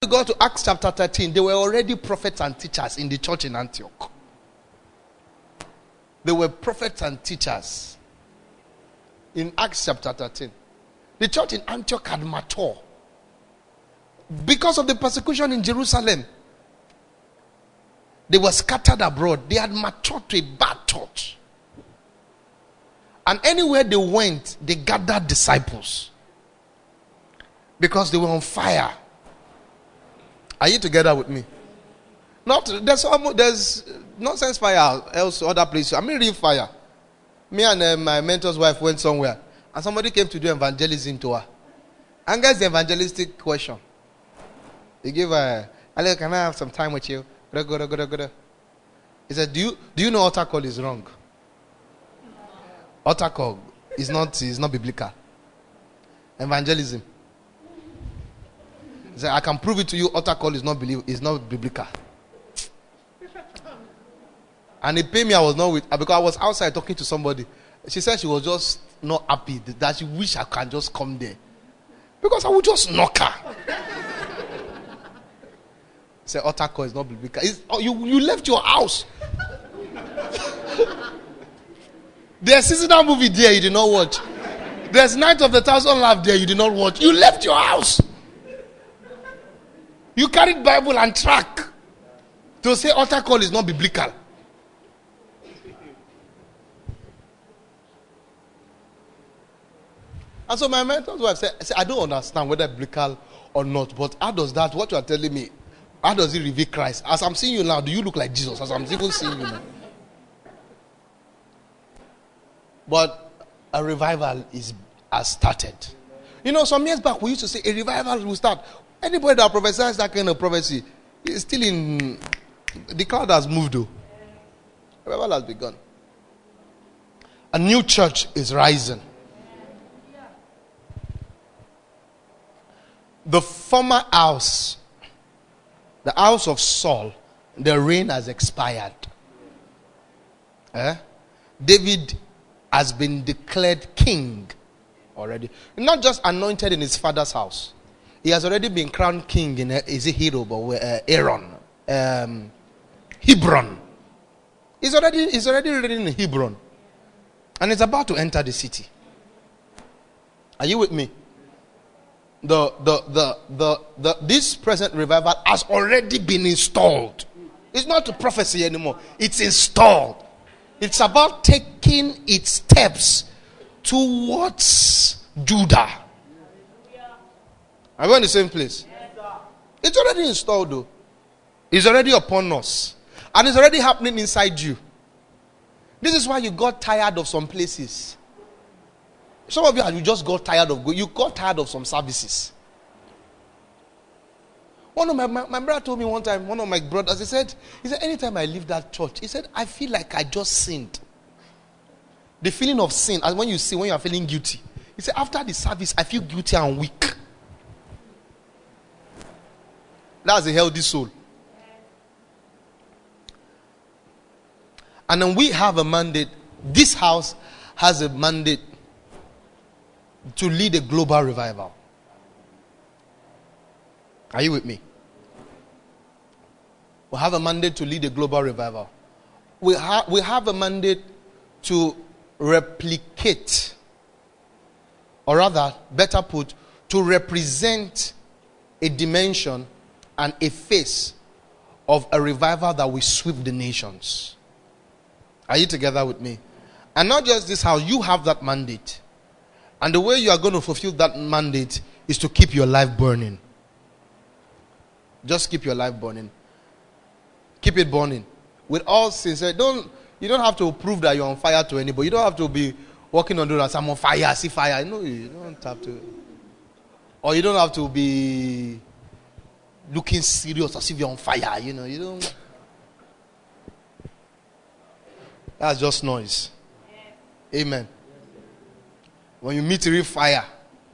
you go to Acts chapter 13, there were already prophets and teachers in the church in Antioch. There were prophets and teachers in Acts chapter 13. The church in Antioch had matured. Because of the persecution in Jerusalem, they were scattered abroad. They had matured to a bad church. And anywhere they went, they gathered disciples. Because they were on fire. Are you together with me? There's nonsense fire else other places. I mean real fire. Me and my mentor's wife went somewhere. And somebody came to do evangelism to her. And guess the evangelistic question. He gave her, "Hello, can I have some time with you?" He said, do you know altar call is wrong? Altar call is not biblical. Evangelism. He said, "I can prove it to you, altar call is not biblical." And he paid me, I was not with, because I was outside talking to somebody. She said she was just not happy, that she wish I can just come there. Because I would just knock her. Say altar call is not biblical. You left your house. There's a seasonal movie there you did not watch. There's Night of the Thousand Laughs there you did not watch. You left your house. You carried Bible and track to say altar call is not biblical. And so my mentor's wife said, "I don't understand whether biblical or not, but how does that, what you are telling me, how does it reveal Christ? As I'm seeing you now, do you look like Jesus? As I'm even seeing you now." But a revival has started. You know, some years back we used to say a revival will start. Anybody that prophesies that kind of prophecy is still in the cloud has moved though. Revival has begun. A new church is rising. The former house, the house of Saul, the reign has expired. David has been declared king already. Not just anointed in his father's house. He has already been crowned king in Aaron, Hebron. He's already reigning in Hebron. And he's about to enter the city. Are you with me? This present revival has already been installed. It's not a prophecy anymore. It's installed. It's about taking its steps towards Judah. Are we in the same place? It's already installed though. It's already upon us. And it's already happening inside you. This is why you got tired of some places. Some of you just got tired of going. You got tired of some services. One of my brother told me one time, one of my brothers, he said, anytime I leave that church, he said, I feel like I just sinned. The feeling of sin, as when you sin, when you are feeling guilty. He said, after the service, I feel guilty and weak. That's a healthy soul. And then we have a mandate. This house has a mandate to lead a global revival. Are you with me? We have a mandate to lead a global revival. We have a mandate to replicate, or rather, better put, to represent a dimension and a face of a revival that will sweep the nations. Are you together with me? And not just this house, you have that mandate. And the way you are going to fulfill that mandate is to keep your life burning. Just keep your life burning. Keep it burning. With all sincerity. You don't have to prove that you're on fire to anybody. You don't have to be walking on the road and say, I'm on fire, I see fire. No, you don't have to. Or you don't have to be looking serious as if you're on fire. You don't. That's just noise. Amen. When you meet real fire,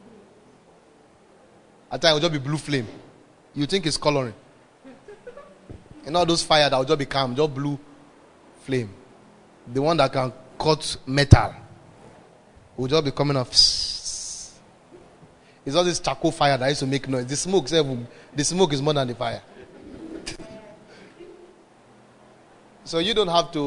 at times it will just be blue flame. You think it's coloring. And all those fire that will just be calm, just blue flame. The one that can cut metal will just be coming off. It's all this charcoal fire that used to make noise. The smoke is more than the fire. So you don't have to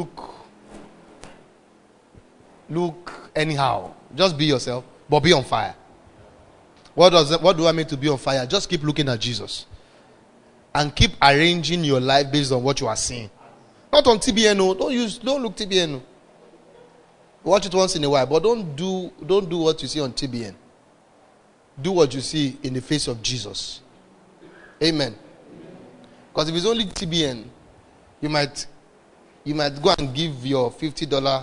look anyhow. Just be yourself, but be on fire. What do I mean to be on fire? Just keep looking at Jesus. And keep arranging your life based on what you are seeing. Not on TBN. Don't look TBN. Watch it once in a while, but don't do what you see on TBN. Do what you see in the face of Jesus. Amen. Because if it's only TBN, you might go and give your $50,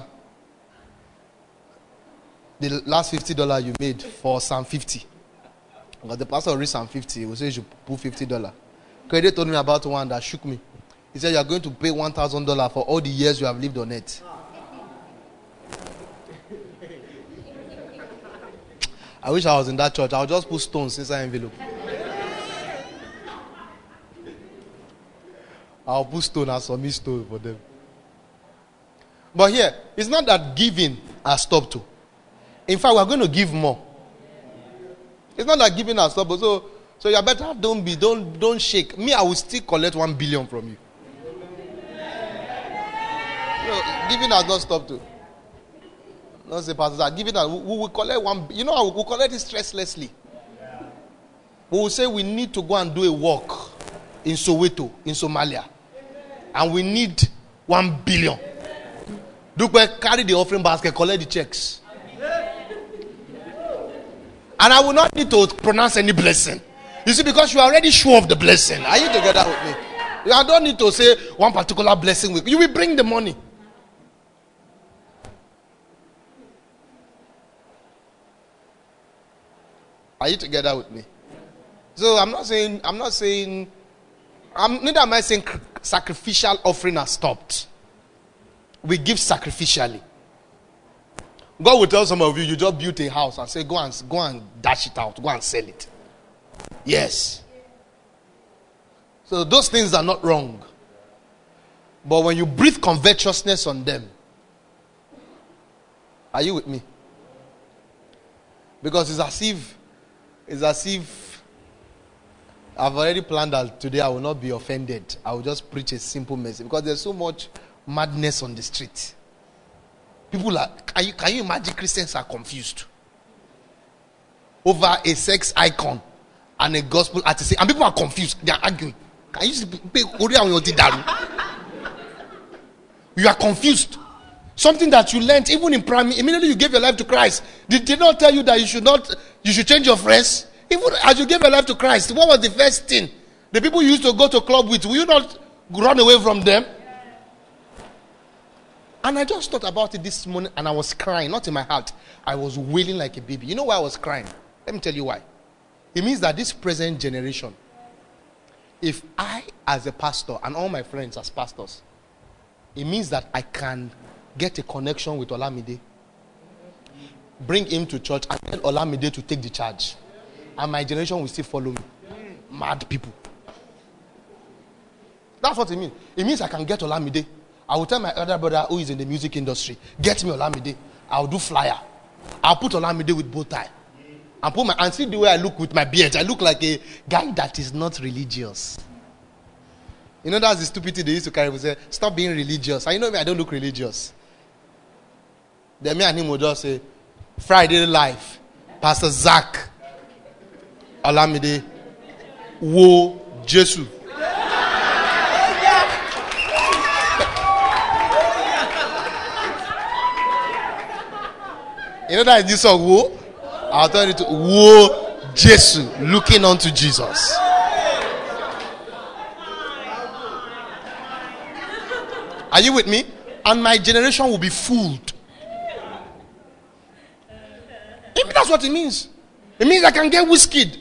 the last $50 you made for Psalm 50. Because the pastor will read Psalm 50, he will say you should put $50. Credit told me about one that shook me. He said you are going to pay $1,000 for all the years you have lived on it. I wish I was in that church. I'll just put stones inside envelope. I'll put stone and submit stone for them. But here, it's not that giving has stopped to. In fact, we are going to give more. It's not that giving has stopped. So you better don't shake. Me, I will still collect 1 billion from you. Giving has not stopped to. Don't say, Pastor, giving us, we will collect 1. You know how we will collect it stresslessly. We will say we need to go and do a work in Soweto, in Somalia. And we need 1 billion. Dupe, carry the offering basket, collect the checks. And I will not need to pronounce any blessing. You see, because you are already sure of the blessing. Are you together with me? I don't need to say one particular blessing. You will bring the money. Are you together with me? So neither am I saying sacrificial offering has stopped. We give sacrificially. God will tell some of you, you just built a house and say, go and dash it out, go and sell it. Yes. So those things are not wrong. But when you breathe covetousness on them, are you with me? Because it's as if I've already planned that today I will not be offended. I will just preach a simple message. Because there's so much madness on the street. People are, can you imagine Christians are confused over a sex icon and a gospel artist? And people are confused. They are arguing. Can you see? You are confused. Something that you learned even in primary, immediately you gave your life to Christ. Did they not tell you that you should change your friends? Even as you gave your life to Christ, what was the first thing? The people you used to go to club with, will you not run away from them? And I just thought about it this morning and I was crying, not in my heart. I was wailing like a baby. You know why I was crying? Let me tell you why. It means that this present generation, if I as a pastor and all my friends as pastors, it means that I can get a connection with Olamide, bring him to church and tell Olamide to take the charge. And my generation will still follow me. Mad people. That's what it means. It means I can get Olamide. I will tell my elder brother who is in the music industry, get me Olamide. I'll do flyer. I'll put Olamide with bow tie. And see the way I look with my beard. I look like a guy that is not religious. You know, that's the stupidity they used to carry. They say, stop being religious. And you know me, I don't look religious. Then me and him will just say, Friday Live, Pastor Zach, Olamide, Wo, Jesu. You know that in this song, Wo? I'll tell you to Wo, Jesu, looking unto Jesus. Are you with me? And my generation will be fooled. That's what it means. It means I can get whiskeyed.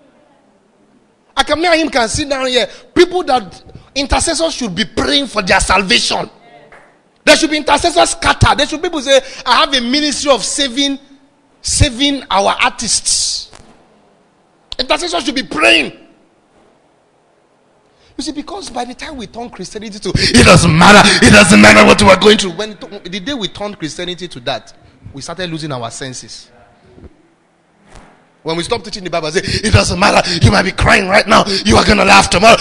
Me and him can sit down here. People that intercessors should be praying for their salvation. There should be intercessors scattered. There should be people say, I have a ministry of saving our artists. Intercessors should be praying. You see, because by the time we turn Christianity to, it doesn't matter what we are going through. The day we turned Christianity to that, we started losing our senses. When we stop teaching the Bible, I say, it doesn't matter. You might be crying right now. You are going to laugh tomorrow.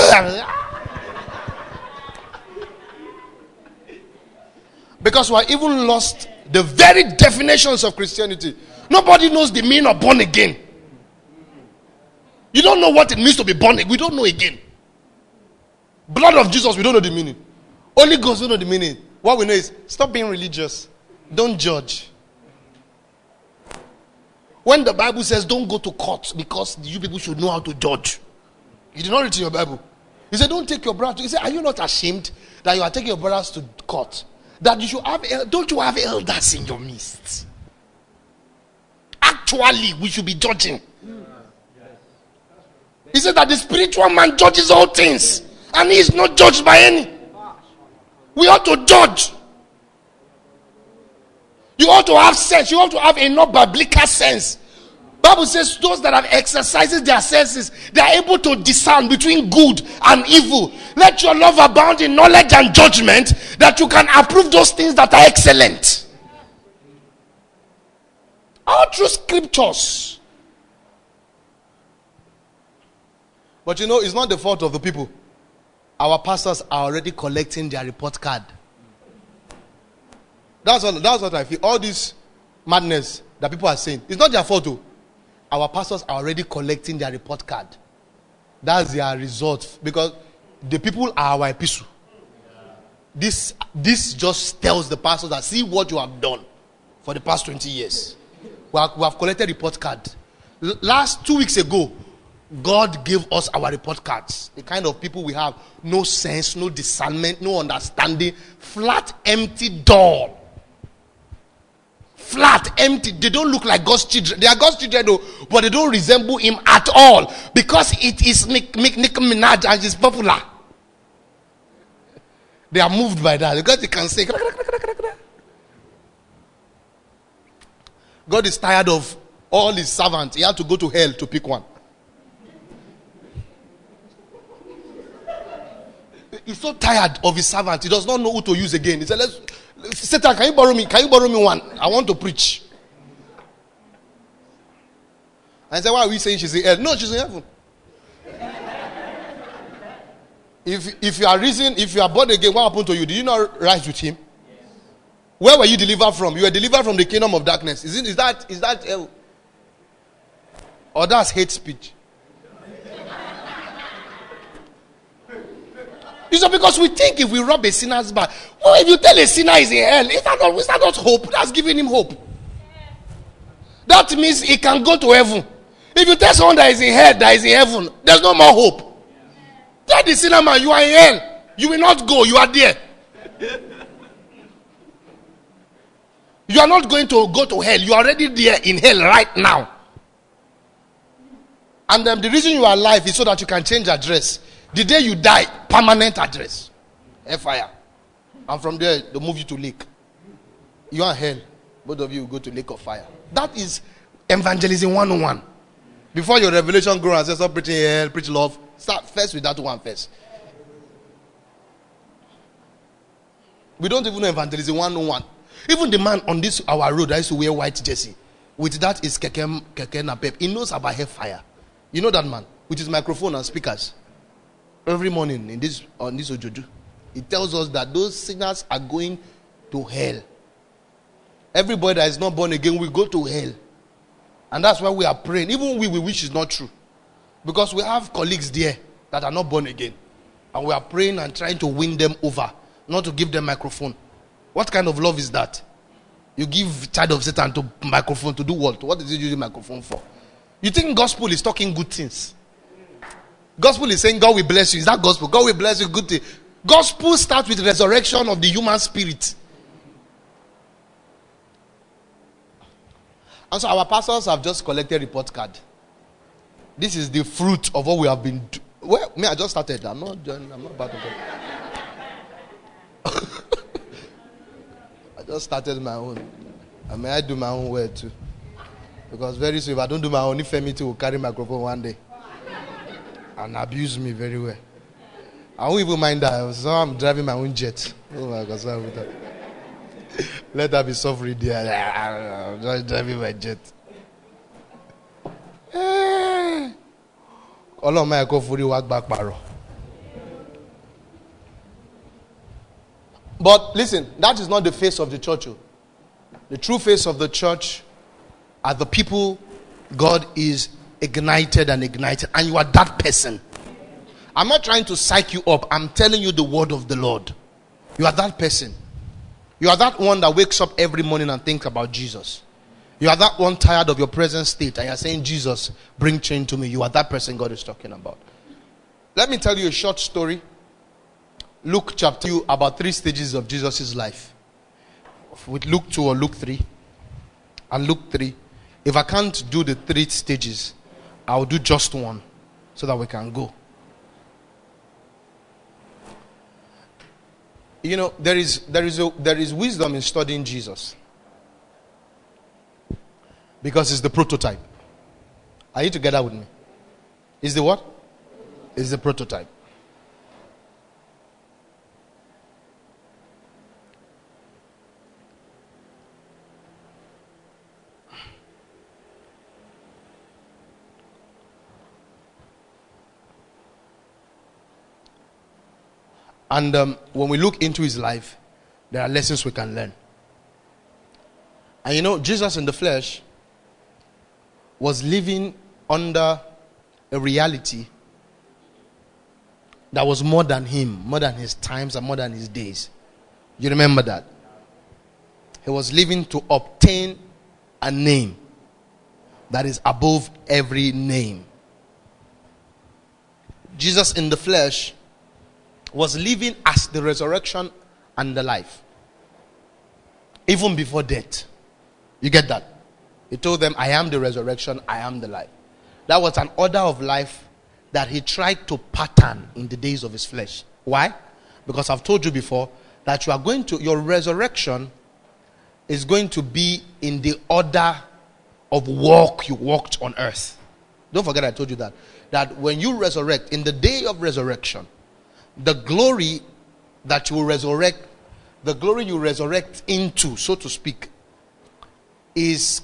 Because we have even lost the very definitions of Christianity. Nobody knows the meaning of born again. You don't know what it means to be born again. We don't know again. Blood of Jesus, we don't know the meaning. Holy Ghost, we don't know the meaning. What we know is, stop being religious. Don't judge. When the Bible says don't go to court because you people should know how to judge. You did not read in your Bible. He said don't take your brother. He said, are you not ashamed that you are taking your brothers to court? That you should have, don't you have elders in your midst? Actually, we should be judging. He said that the spiritual man judges all things. And he is not judged by any. We ought to judge. You ought to have sense. You ought to have enough biblical sense. Bible says those that have exercised their senses, they are able to discern between good and evil. Let your love abound in knowledge and judgment, that you can approve those things that are excellent. All through scriptures. But you know, it's not the fault of the people. Our pastors are already collecting their report card. That's what I feel. All this madness that people are saying, it's not their fault though. Our pastors are already collecting their report card. That's their result. Because the people are our epistle. This just tells the pastors that see what you have done for the past 20 years. We have collected report card. Last 2 weeks ago, God gave us our report cards. The kind of people we have. No sense, no discernment, no understanding. Flat, empty door. Flat, empty. They don't look like God's children. They are God's children though, but they don't resemble him at all. Because it is Nicki Minaj and she's popular. They are moved by that. Because they can say, God is tired of all his servants. He had to go to hell to pick one. He's so tired of his servant. He does not know who to use again. He said, Satan, can you borrow me? Can you borrow me one? I want to preach. And I said, why are we saying she's in hell? No, she's in heaven. If you are born again, what happened to you? Did you not rise with him? Yes. Where were you delivered from? You were delivered from the kingdom of darkness. Is that hell? Or that's hate speech? It's not because we think if we rob a sinner's back. Well, if you tell a sinner he's in hell, is that not hope? That's giving him hope. That means he can go to heaven. If you tell someone that is in hell, that is in heaven, there's no more hope. Tell the sinner man, you are in hell. You will not go, you are there. You are not going to go to hell. You are already there in hell right now. And the reason you are alive is so that you can change address. The day you die, permanent address. Fire. And from there, they move you to lake. You are in hell. Both of you will go to lake of fire. That is evangelism 101. Before your revelation grows and says, stop preaching hell, preach love. Start first with that one first. We don't even know evangelism 101. Even the man on this our road that used to wear white jersey, with that is keke napep. He knows about hellfire. You know that man with his microphone and speakers. Every morning on this Ojoju, he tells us that those sinners are going to hell. Everybody that is not born again will go to hell. And that's why we are praying. Even we wish it's not true. Because we have colleagues there that are not born again. And we are praying and trying to win them over. Not to give them microphone. What kind of love is that? You give child of Satan to microphone to do what? What is he using microphone for? You think gospel is talking good things? Gospel is saying God will bless you. Is that gospel? God will bless you, good thing. Gospel starts with resurrection of the human spirit. And so our pastors have just collected report card. This is the fruit of what we have been doing. Well, I just started. I'm not part of it. I just started my own. And may I do my own way too. Because very soon, if I don't do my own, Ifemiti will carry microphone one day. And abuse me very well. I won't even mind that. So I'm driving my own jet. Oh my God, sorry with that. Let that be suffering there. I'm just driving my jet. But listen, that is not the face of the church. The true face of the church are the people God is ignited, and you are that person. I'm not trying to psych you up. I'm telling you the word of the Lord. You are that person. You are that one that wakes up every morning and thinks about Jesus. You are that one tired of your present state and you're saying, Jesus, bring change to me. You are that person God is talking about. Let me tell you a short story. Luke chapter 2, about 3 stages of Jesus' life. With Luke 2 or Luke 3. And Luke 3. If I can't do the 3 stages, I'll do just one so that we can go. You know, there is wisdom in studying Jesus. Because it's the prototype. Are you together with me? It's the what? It's the prototype. And when we look into his life, there are lessons we can learn. And you know, Jesus in the flesh was living under a reality that was more than him, more than his times and more than his days. You remember that? He was living to obtain a name that is above every name. Jesus in the flesh was living as the resurrection and the life. Even before death. You get that? He told them, I am the resurrection, I am the life. That was an order of life that he tried to pattern in the days of his flesh. Why? Because I've told you before that your resurrection is going to be in the order of walk you walked on earth. Don't forget I told you that. That when you resurrect, in the day of resurrection, the glory that you resurrect, the glory you resurrect into, so to speak, is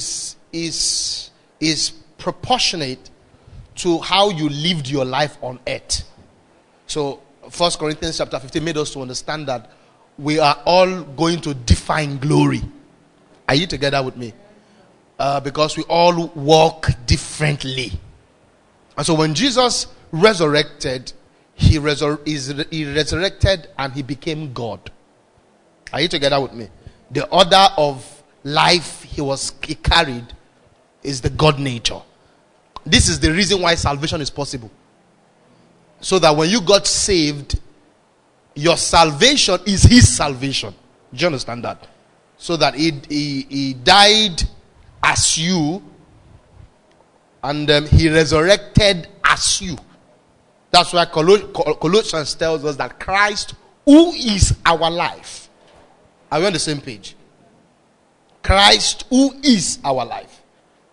proportionate to how you lived your life on earth. So 1 Corinthians chapter 15 made us to understand that we are all going to define glory. Are you together with me? Because we all walk differently. And so when Jesus resurrected, he resurrected and he became God. Are you together with me? The order of life he carried is the God nature. This is the reason why salvation is possible. So that when you got saved, your salvation is his salvation. Do you understand that? So that he died as you, and he resurrected as you. That's why Colossians tells us that Christ, who is our life. Are we on the same page? Christ, who is our life.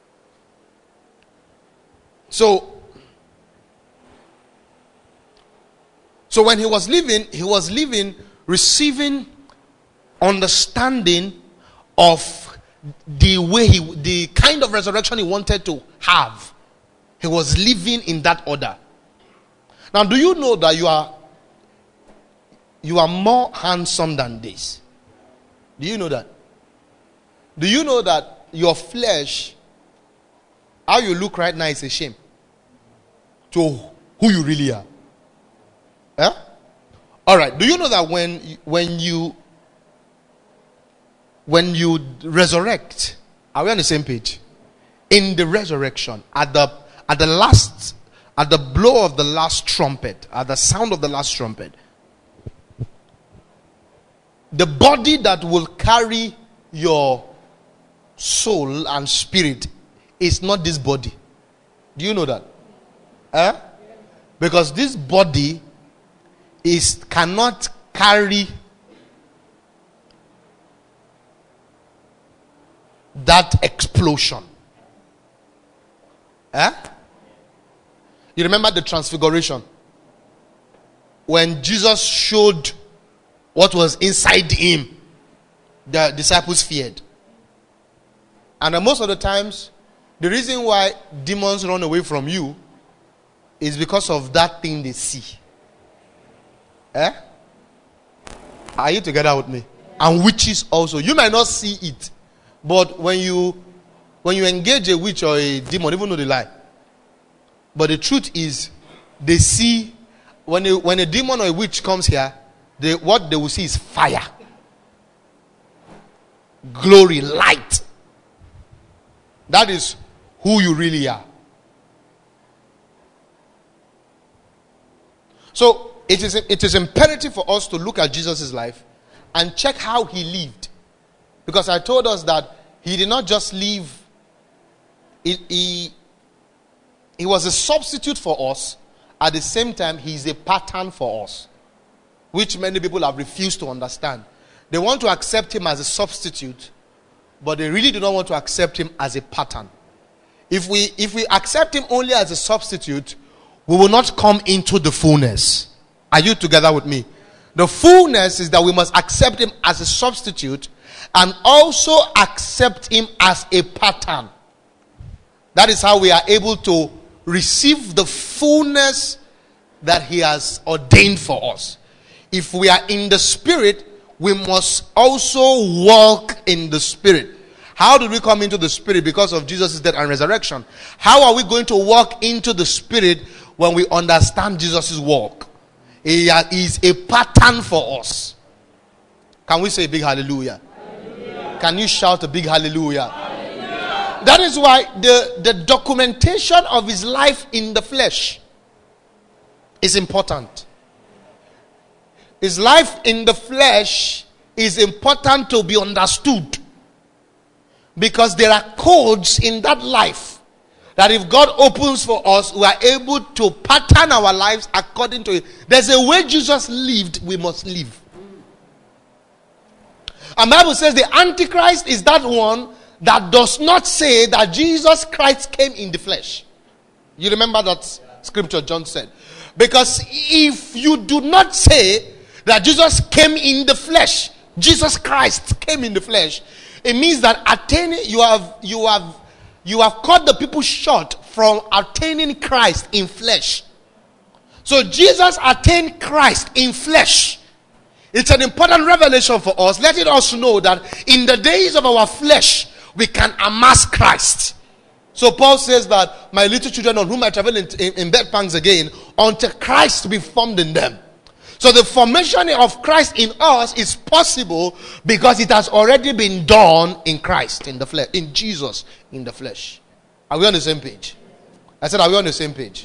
So when he was living, receiving understanding of the kind of resurrection he wanted to have. He was living in that order. Now, do you know that you are more handsome than this? Do you know that? Do you know that your flesh, how you look right now, is a shame to who you really are? Yeah? Alright, do you know that when you resurrect, are we on the same page? In the resurrection, at the blow of the last trumpet, at the sound of the last trumpet, the body that will carry your soul and spirit is not this body. Do you know that? Because this body cannot carry that explosion. You remember the transfiguration? When Jesus showed what was inside him, the disciples feared. And most of the times, the reason why demons run away from you is because of that thing they see. Eh? Are you together with me? And witches also. You might not see it, but when you engage a witch or a demon, even though they lie, but the truth is, they see when a demon or a witch comes here, what they will see is fire, glory, light. That is who you really are. So it is imperative for us to look at Jesus' life and check how he lived. Because I told us that he did not just live, he was a substitute for us. At the same time, he is a pattern for us, which many people have refused to understand. They want to accept him as a substitute, but they really do not want to accept him as a pattern. If we accept him only as a substitute, we will not come into the fullness. Are you together with me? The fullness is that we must accept him as a substitute and also accept him as a pattern. That is how we are able to receive the fullness that he has ordained for us. If we are in the spirit, we must also walk in the spirit. How did we come into the spirit? Because of Jesus' death and resurrection. How are we going to walk into the spirit when we understand Jesus' walk? He is a pattern for us. Can we say a big hallelujah? Hallelujah. Can you shout a big hallelujah? Hallelujah. That is why the documentation of his life in the flesh is important. His life in the flesh is important to be understood. Because there are codes in that life that if God opens for us, we are able to pattern our lives according to it. There's a way Jesus lived, we must live. And the Bible says the Antichrist is that one that does not say that Jesus Christ came in the flesh. You remember that scripture John said? Because if you do not say that Jesus came in the flesh, Jesus Christ came in the flesh, it means that attaining, you have cut the people short from attaining Christ in flesh. So Jesus attained Christ in flesh. It's an important revelation for us, letting us know that in the days of our flesh, we can amass Christ. So Paul says that my little children on whom I travel in bed pangs again, until Christ be formed in them. So the formation of Christ in us is possible because it has already been done in Christ, in the flesh, in Jesus, in the flesh. Are we on the same page? I said, are we on the same page?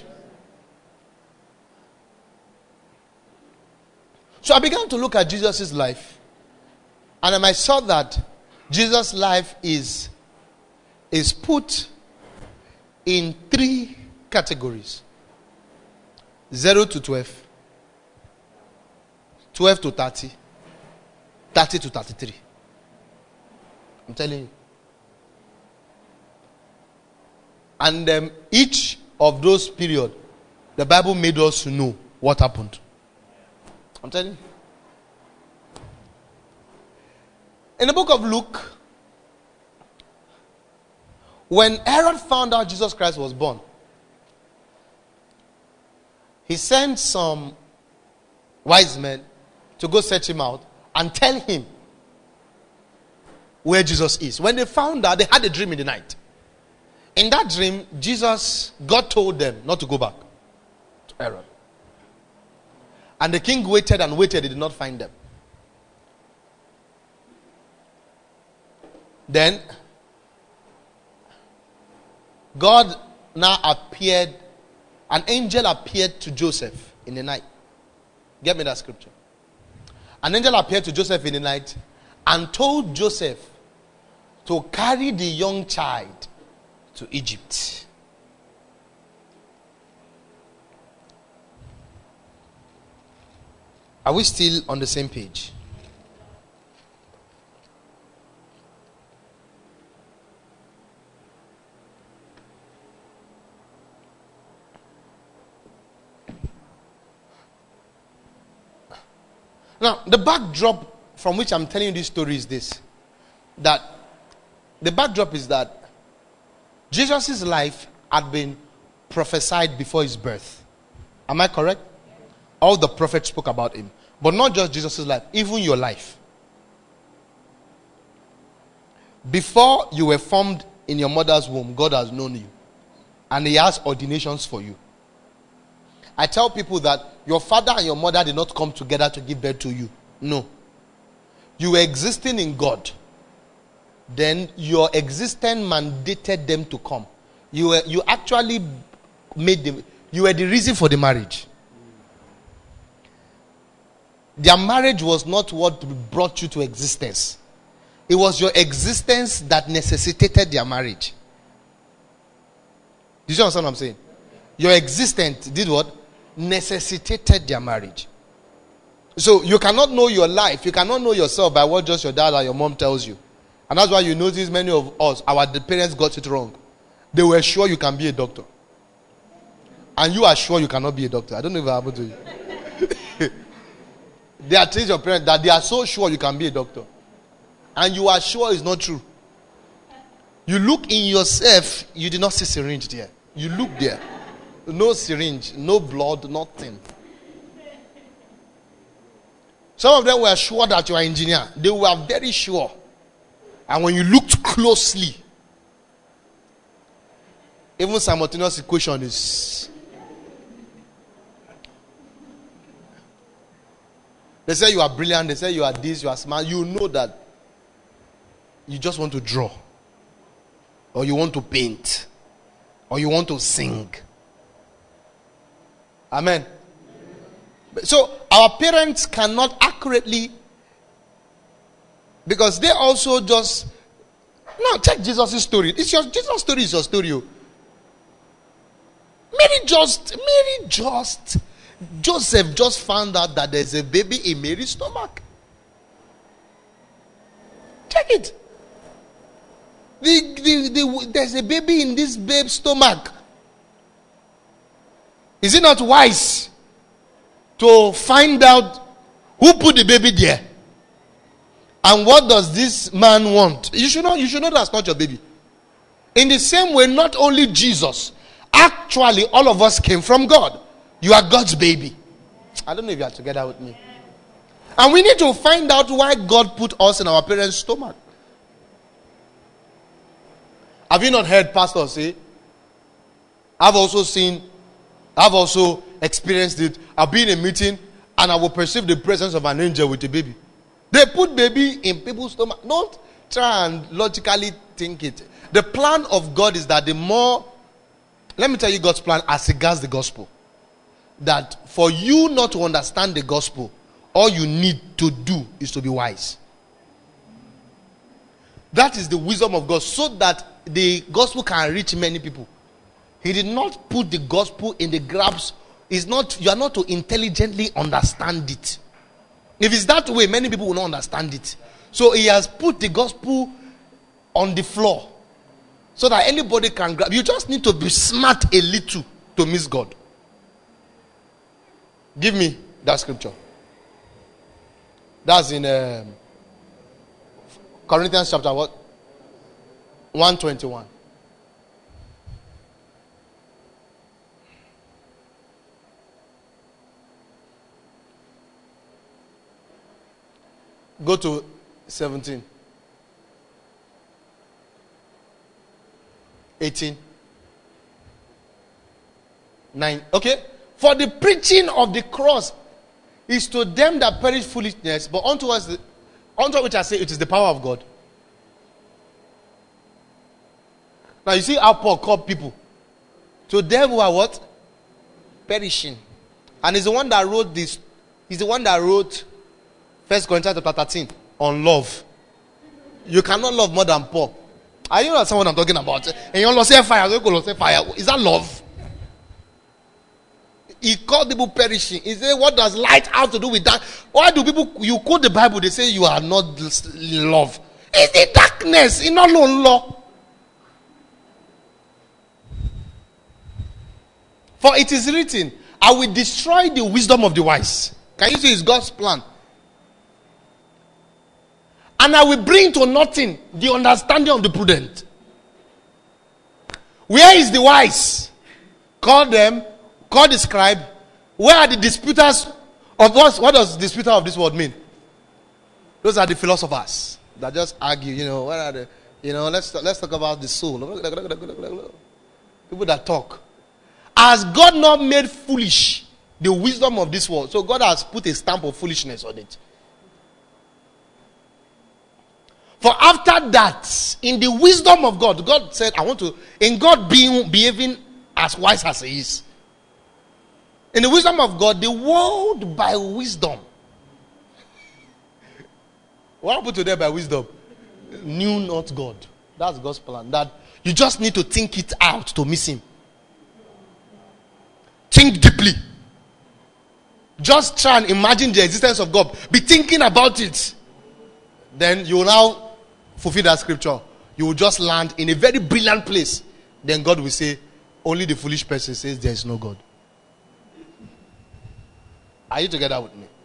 So I began to look at Jesus' life, and I saw that Jesus' life is put in 3 categories. 0 to 12. 12 to 30. 30 to 33. I'm telling you. And each of those periods, the Bible made us know what happened. I'm telling you. In the book of Luke, when Herod found out Jesus Christ was born, he sent some wise men to go search him out and tell him where Jesus is. When they found out, they had a dream in the night. In that dream, God told them not to go back to Herod. And the king waited and waited, he did not find them. Then, God now appeared, an angel appeared to Joseph in the night. Get me that scripture. An angel appeared to Joseph in the night and told Joseph to carry the young child to Egypt. Are we still on the same page? Now, the backdrop from which I'm telling you this story is this. That the backdrop is that Jesus' life had been prophesied before his birth. Am I correct? All the prophets spoke about him. But not just Jesus' life, even your life. Before you were formed in your mother's womb, God has known you. And he has ordinations for you. I tell people that your father and your mother did not come together to give birth to you. No. You were existing in God. Then your existence mandated them to come. You actually made them. You were the reason for the marriage. Their marriage was not what brought you to existence. It was your existence that necessitated their marriage. Did you understand what I'm saying? Your existence did what? Necessitated their marriage. So you cannot know your life. You cannot know yourself by what just your dad or your mom tells you. And that's why you notice many of us, the parents got it wrong. They were sure you can be a doctor. And you are sure you cannot be a doctor. I don't know if it happened to you. They are telling your parents that they are so sure you can be a doctor. And you are sure it's not true. You look in yourself, you did not see syringe there. You look there. No syringe, no blood, nothing. Some of them were sure that you are an engineer. They were very sure. And when you looked closely, even simultaneous equation is... They say you are brilliant. They say you are this, you are smart. You know that you just want to draw. Or you want to paint. Or you want to sing. Amen. So our parents cannot accurately, because they also just... Now check Jesus' story. Jesus' story is your story. Joseph just found out that there's a baby in Mary's stomach. Check it. There's a baby in this babe's stomach. Is it not wise to find out who put the baby there? And what does this man want? You should know that's not your baby. In the same way, not only Jesus, actually all of us came from God. You are God's baby. I don't know if you are together with me. And we need to find out why God put us in our parents' stomach. Have you not heard pastors say, I've also experienced it. I've been in a meeting and I will perceive the presence of an angel with a baby. They put baby in people's stomach. Don't try and logically think it. The plan of God is that let me tell you God's plan as regards the gospel. That for you not to understand the gospel, all you need to do is to be wise. That is the wisdom of God, so that the gospel can reach many people. He did not put the gospel in the grasp. You are not to intelligently understand it. If it's that way, many people will not understand it. So he has put the gospel on the floor so that anybody can grab. You just need to be smart a little to miss God. Give me that scripture. That's in Corinthians chapter what? 1:21. Go to 17. 18. 9. Okay? For the preaching of the cross is to them that perish foolishness, but unto which I say it is the power of God. Now you see how Paul called people. To them who are what? Perishing. And he's the one that wrote this. He's the one that wrote 1 Corinthians chapter 13 on love. You cannot love more than Paul. Are you not someone I'm talking about? And you want to say fire, is that love? He called people perishing. He said, what does light have to do with that? Why do people, you quote the Bible, they say you are not in love? It's the darkness, it's not law. For it is written, I will destroy the wisdom of the wise. Can you see it's God's plan? And I will bring to nothing the understanding of the prudent. Where is the wise? Call the scribe, Where are the disputers of what does disputer of this world mean? Those are the philosophers that just argue, what are the, let's talk about the soul. People that talk. Has God not made foolish the wisdom of this world? So God has put a stamp of foolishness on it. For after that, in the wisdom of God, God said, in God behaving as wise as he is. In the wisdom of God, the world by wisdom. What happened to them by wisdom? Knew not God. That's God's plan. That you just need to think it out to miss him. Think deeply. Just try and imagine the existence of God. Be thinking about it. Then you will now fulfill that scripture. You will just land in a very brilliant place. Then God will say, only the foolish person says there is no God. Are you together with me?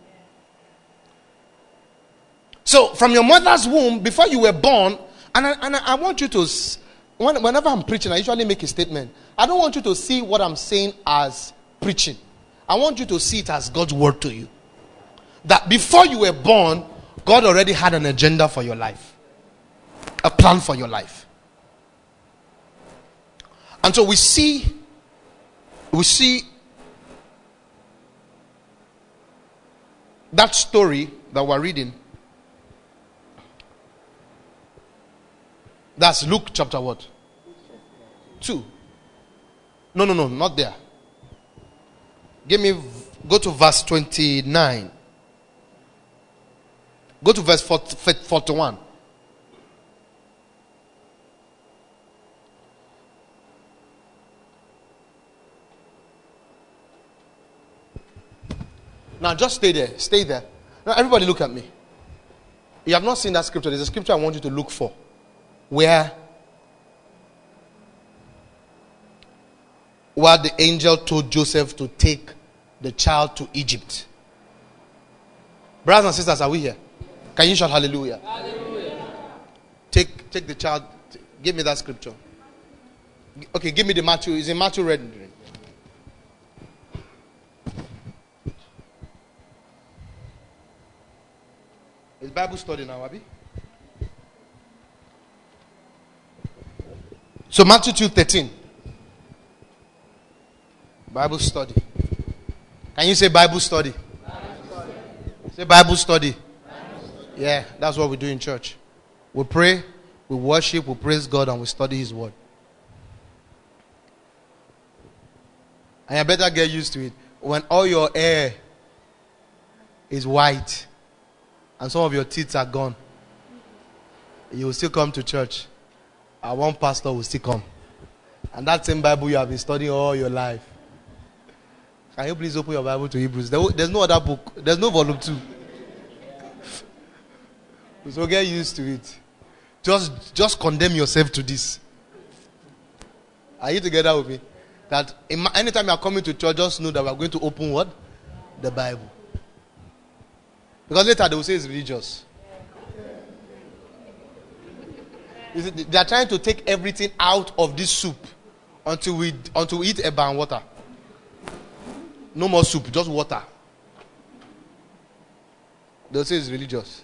So, from your mother's womb, before you were born, and I want you to, whenever I'm preaching, I usually make a statement. I don't want you to see what I'm saying as preaching. I want you to see it as God's word to you. That before you were born, God already had an agenda for your life. A plan for your life. And so we see that story that we're reading. That's Luke chapter what? 2. No, not there. Go to verse 29. Go to verse 41. Now just stay there. Stay there. Now everybody look at me. You have not seen that scripture. There's a scripture I want you to look for. Where the angel told Joseph to take the child to Egypt. Brothers and sisters, are we here? Can you shout hallelujah? Hallelujah. Take the child. Give me that scripture. Okay, give me the Matthew. Is it Matthew read? It's Bible study now, Abi. So Matthew 2:13. Bible study. Can you say Bible study? Bible study. Say Bible study. Bible study. Yeah, that's what we do in church. We pray, we worship, we praise God, and we study his word. And you better get used to it. When all your hair is white and some of your teeth are gone, you will still come to church. And one pastor will still come. And that same Bible you have been studying all your life. Can you please open your Bible to Hebrews? There's no other book. There's no volume 2. So get used to it. Just condemn yourself to this. Are you together with me? That anytime you are coming to church, just know that we are going to open what? The Bible. Because later they will say it's religious. They are trying to take everything out of this soup until we eat eba and water. No more soup, just water. They'll say it's religious.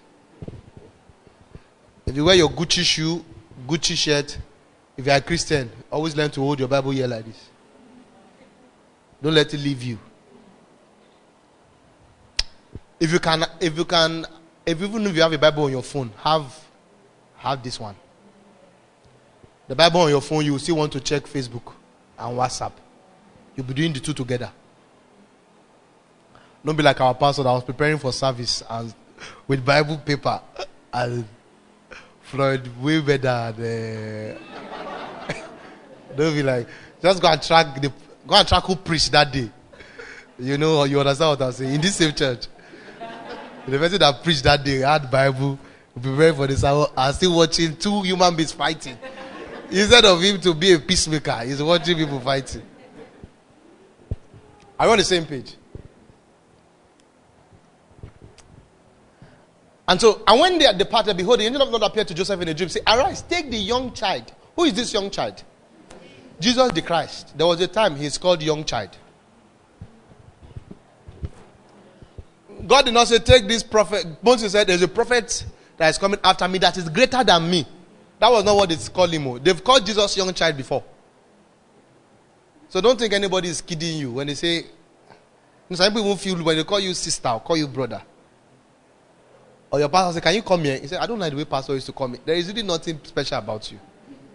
If you wear your Gucci shoe, Gucci shirt, if you are a Christian, always learn to hold your Bible here like this. Don't let it leave you. Even if you have a Bible on your phone, have this one. The Bible on your phone, you will still want to check Facebook and WhatsApp. You'll be doing the two together. Don't be like our pastor that was preparing for service and with Bible paper and Floyd Mayweather. Don't be like, just go and track who preached that day. You know, you understand what I'm saying? In this same church, the person that preached that day had Bible, preparing for the sermon, and still watching 2 human beings fighting. Instead of him to be a peacemaker, he's watching people fighting. Are we on the same page? And when they had departed, behold, the angel of the Lord appeared to Joseph in a dream. Say, arise, take the young child. Who is this young child? Jesus the Christ. There was a time he's called young child. God did not say, take this prophet. Moses said, there's a prophet that is coming after me that is greater than me. That was not what it's called him. They've called Jesus young child before. So don't think anybody is kidding you when they say, some people won't feel when they call you sister or call you brother. Or your pastor say, can you come here? He said, I don't like the way pastor used to call me. There is really nothing special about you.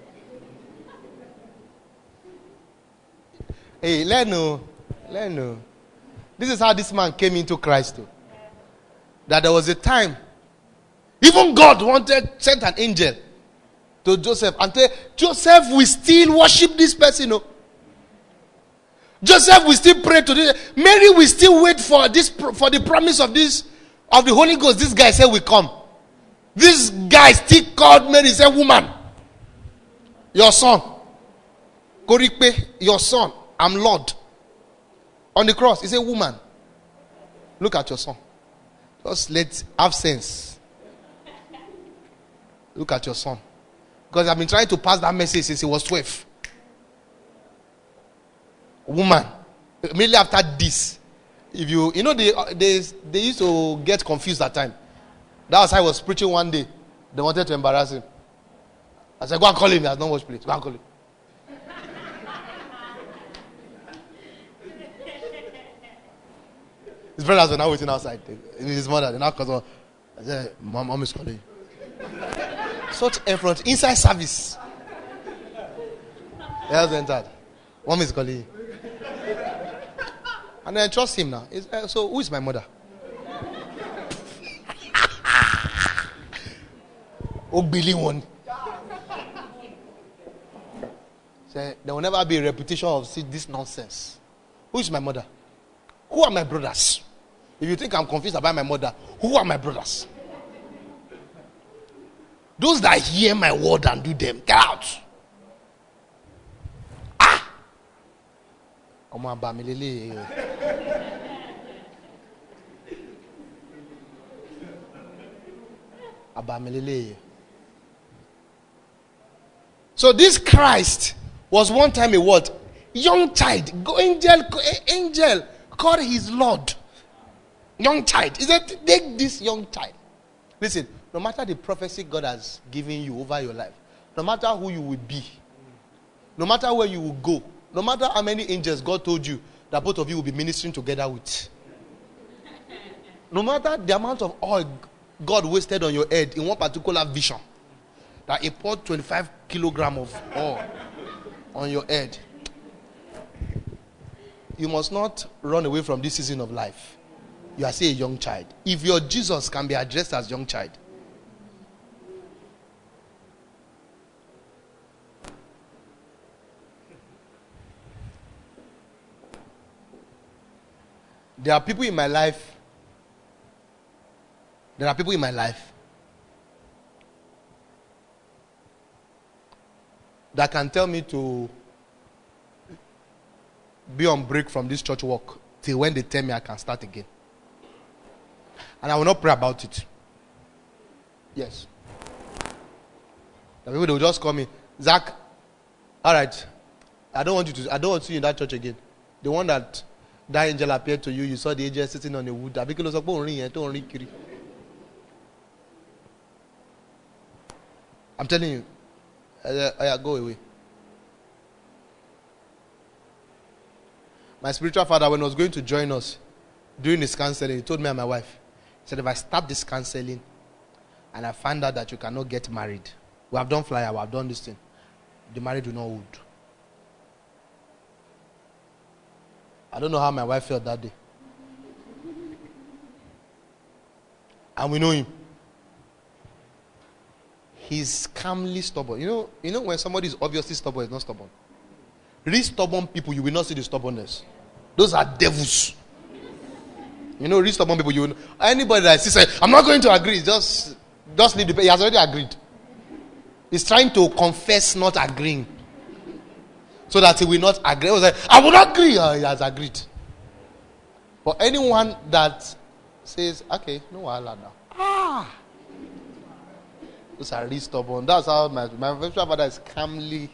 Hey, let know. This is how this man came into Christ too. That there was a time, even God sent an angel to Joseph and said, Joseph will still worship this person. No? Joseph will still pray to this. Mary will still wait for the promise of the Holy Ghost. This guy said will come. This guy still called Mary and said, woman, your son, Korikpe, your son, I'm Lord. On the cross, he said, woman, look at your son. Just have sense. Look at your son. Because I've been trying to pass that message since he was 12. Woman, immediately after this, if they used to get confused at time. That was how I was preaching one day. They wanted to embarrass him. I said, go and call him. He has not watched place. Go and call him. His brothers were now waiting outside. His mother, they now called her. I said, mom is calling you. Such effort. Inside service. He has entered. Mom is calling you. And I trust him now. So who is my mother? Oh, Billy one. Say, there will never be a repetition of this nonsense. Who is my mother? Who are my brothers? If you think I'm confused about my mother, who are my brothers? Those that hear my word and do them, get out. So this Christ was one time a what? Young child. Angel called his Lord. Young child. He said, take this young child. Listen, no matter the prophecy God has given you over your life, no matter who you will be, no matter where you will go, no matter how many angels God told you that both of you will be ministering together with, no matter the amount of oil God wasted on your head in one particular vision, that he poured 25 kilograms of oil on your head, you must not run away from this season of life. You are still a young child. If your Jesus can be addressed as young child, there are people in my life. That can tell me to be on break from this church work till when they tell me I can start again. And I will not pray about it. Yes. The people, they will just call me, Zach, all right, I don't want you to see you in that church again. The one that angel appeared to you, you saw the angel sitting on the wood. I'm telling you, go away. My spiritual father, when he was going to join us during his counseling, he told me and my wife, he said, if I start this counseling and I find out that you cannot get married, we have done flyer, we have done this thing, the marriage will not hold. I don't know how my wife felt that day. And we know him. He's calmly stubborn. You know when somebody is obviously stubborn, is not stubborn. Really stubborn people, you will not see the stubbornness. Those are devils. Really stubborn people, you will. Anybody that says, I'm not going to agree, just leave the. He has already agreed. He's trying to confess not agreeing, so that he will not agree. He was like, I will not agree. He has agreed. For anyone that says, okay, no, I'll allow now. Those are really stubborn. That's how my spiritual father is calmly.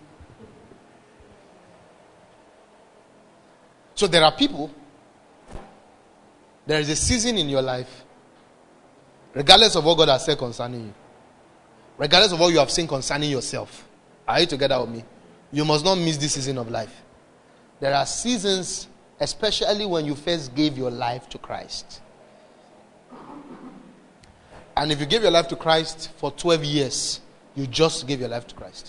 So there are people There is a season in your life, regardless of what God has said concerning you, regardless of what you have seen concerning yourself. Are you together with me? You must not miss this season of life. There are seasons, especially when you first gave your life to Christ. And if you gave your life to Christ for 12 years, you just gave your life to Christ.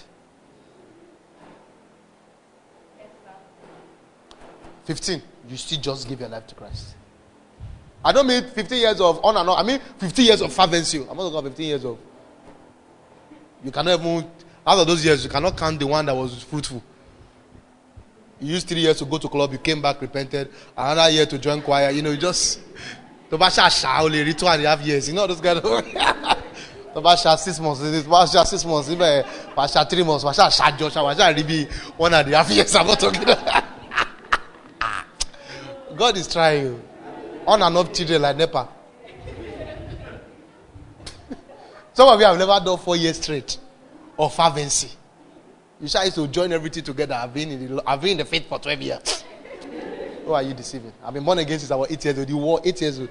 15, you still just give your life to Christ. I don't mean 15 years of on and on. I mean 15 years of fervency. I'm not talking about 15 years of. You cannot even, out of those years, you cannot count the one that was fruitful. You used 3 years to go to club, you came back, repented. Another year to join choir. You know, you just. Tobasha only 2.5 years. You know those kind of. Tobasha 6 months. Tobasha 6 months. Tobasha 3 months. Tobasha Joshua. Tobasha Ribi 1.5 years. I'm not talking about. God is trying you. On and off children like NEPA. Some of you have never done 4 years straight of fervency. You try to join everything together. I've been in the faith for 12 years. Who are you deceiving? I've been born again since I was 8 years old. You were 8 years old.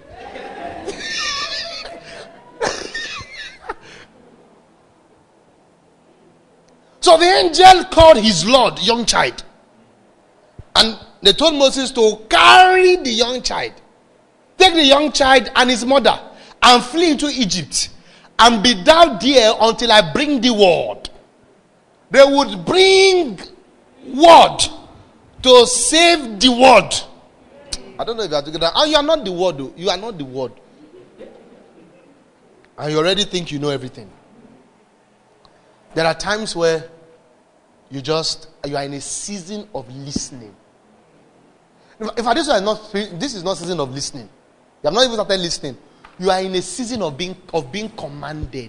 So the angel called his Lord young child. And they told Moses to carry the young child. Take the young child and his mother and flee into Egypt. And be thou there until I bring the word. They would bring word to save the word. I don't know if you are together. And you are not the word, though. You are not the word. And you already think you know everything. There are times where you are in a season of listening. This is not season of listening. You have not even started listening. You are in a season of being commanded.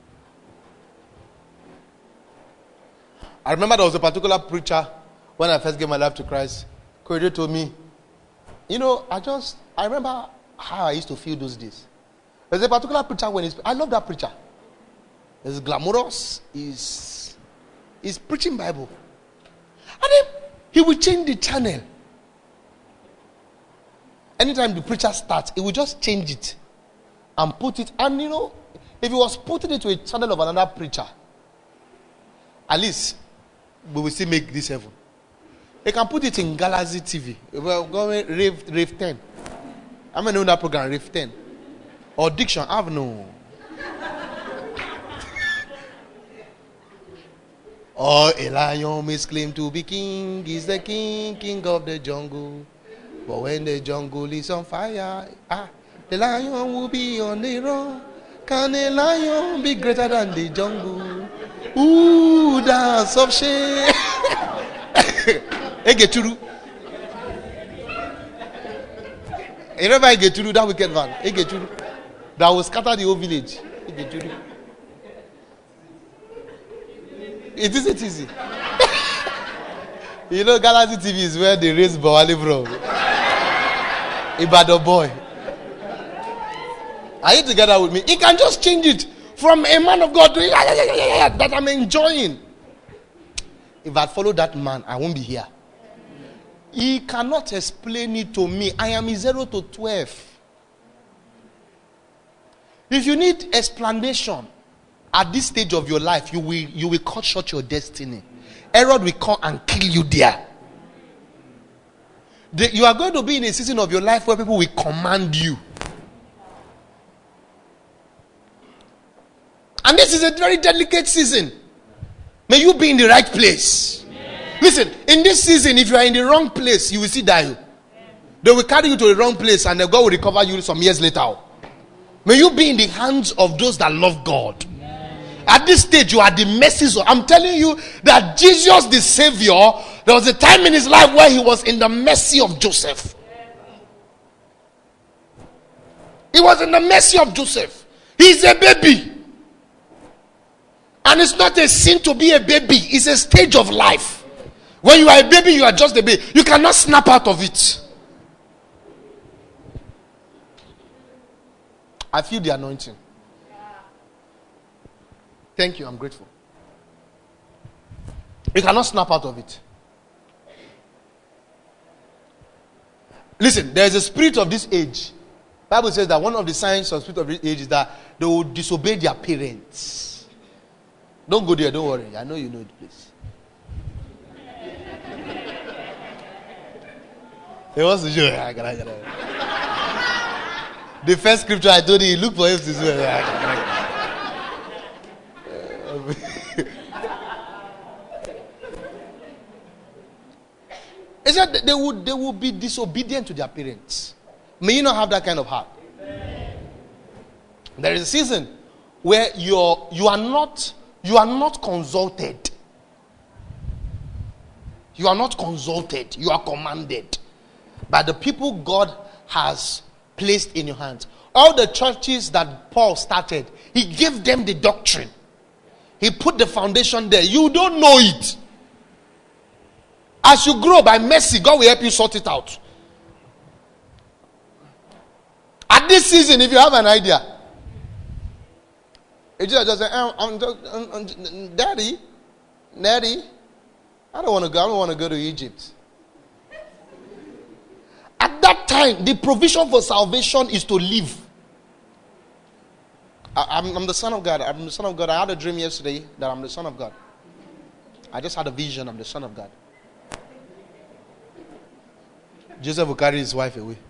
I remember there was a particular preacher when I first gave my life to Christ. Corridor told me, you know, I remember how I used to feel those days. There's a particular preacher I love that preacher. He's glamorous. He's preaching Bible. And then he will change the channel. Anytime the preacher starts, he will just change it and put it. And you know, if he was putting it to a channel of another preacher, at least we will still make this heaven. He can put it in Galaxy TV. We're going Rave 10. I'm going to know that program, Rave 10. Or Diction, I have no. Or a lion may claim to be king. He's the king of the jungle. But when the jungle is on fire, the lion will be on the run. Can a lion be greater than the jungle? Ooh, dance of shame. Egeturu. You remember Egeturu, that wicked man? Egeturu. That will scatter the whole village. Egeturu. It isn't easy. You know, Galaxy TV is where they raise Bawali from. Ibadan boy. Are you together with me? He can just change it from a man of God to that I'm enjoying. If I follow that man, I won't be here. He cannot explain it to me. I am 0 to 12. If you need explanation at this stage of your life, you will cut short your destiny. Herod will come and kill you there. You are going to be in a season of your life where people will command you. And this is a very delicate season. May you be in the right place. Amen. Listen, in this season, if you are in the wrong place, you will see die. Amen. They will carry you to the wrong place and then God will recover you some years later. May you be in the hands of those that love God. Amen. At this stage, you are the mercies. I'm telling you that Jesus the Savior, there was a time in his life where he was in the mercy of Joseph. He was in the mercy of Joseph. He's a baby. And it's not a sin to be a baby. It's a stage of life. When you are a baby, you are just a baby. You cannot snap out of it. I feel the anointing. Thank you. I'm grateful. You cannot snap out of it. Listen, there is a spirit of this age Bible says that one of the signs of spirit of the age is that they will disobey their parents. Don't go there, don't worry. I know you know the place. He wants to show you. The first scripture I told you, look for him to swear. He said they will be disobedient to their parents. May you not have that kind of heart. There is a season where you are not consulted. You are not consulted. You are commanded by the people God has placed in your hands. All the churches that Paul started, he gave them the doctrine. He put the foundation there. You don't know it. As you grow by mercy, God will help you sort it out. At this season, if you have an idea, you just say, Daddy, I don't want to go. I don't want to go to Egypt. At that time, the provision for salvation is to live. I'm the son of God. I'm the son of God. I had a dream yesterday that I'm the son of God. I just had a vision. I'm the son of God. Joseph will carry his wife away.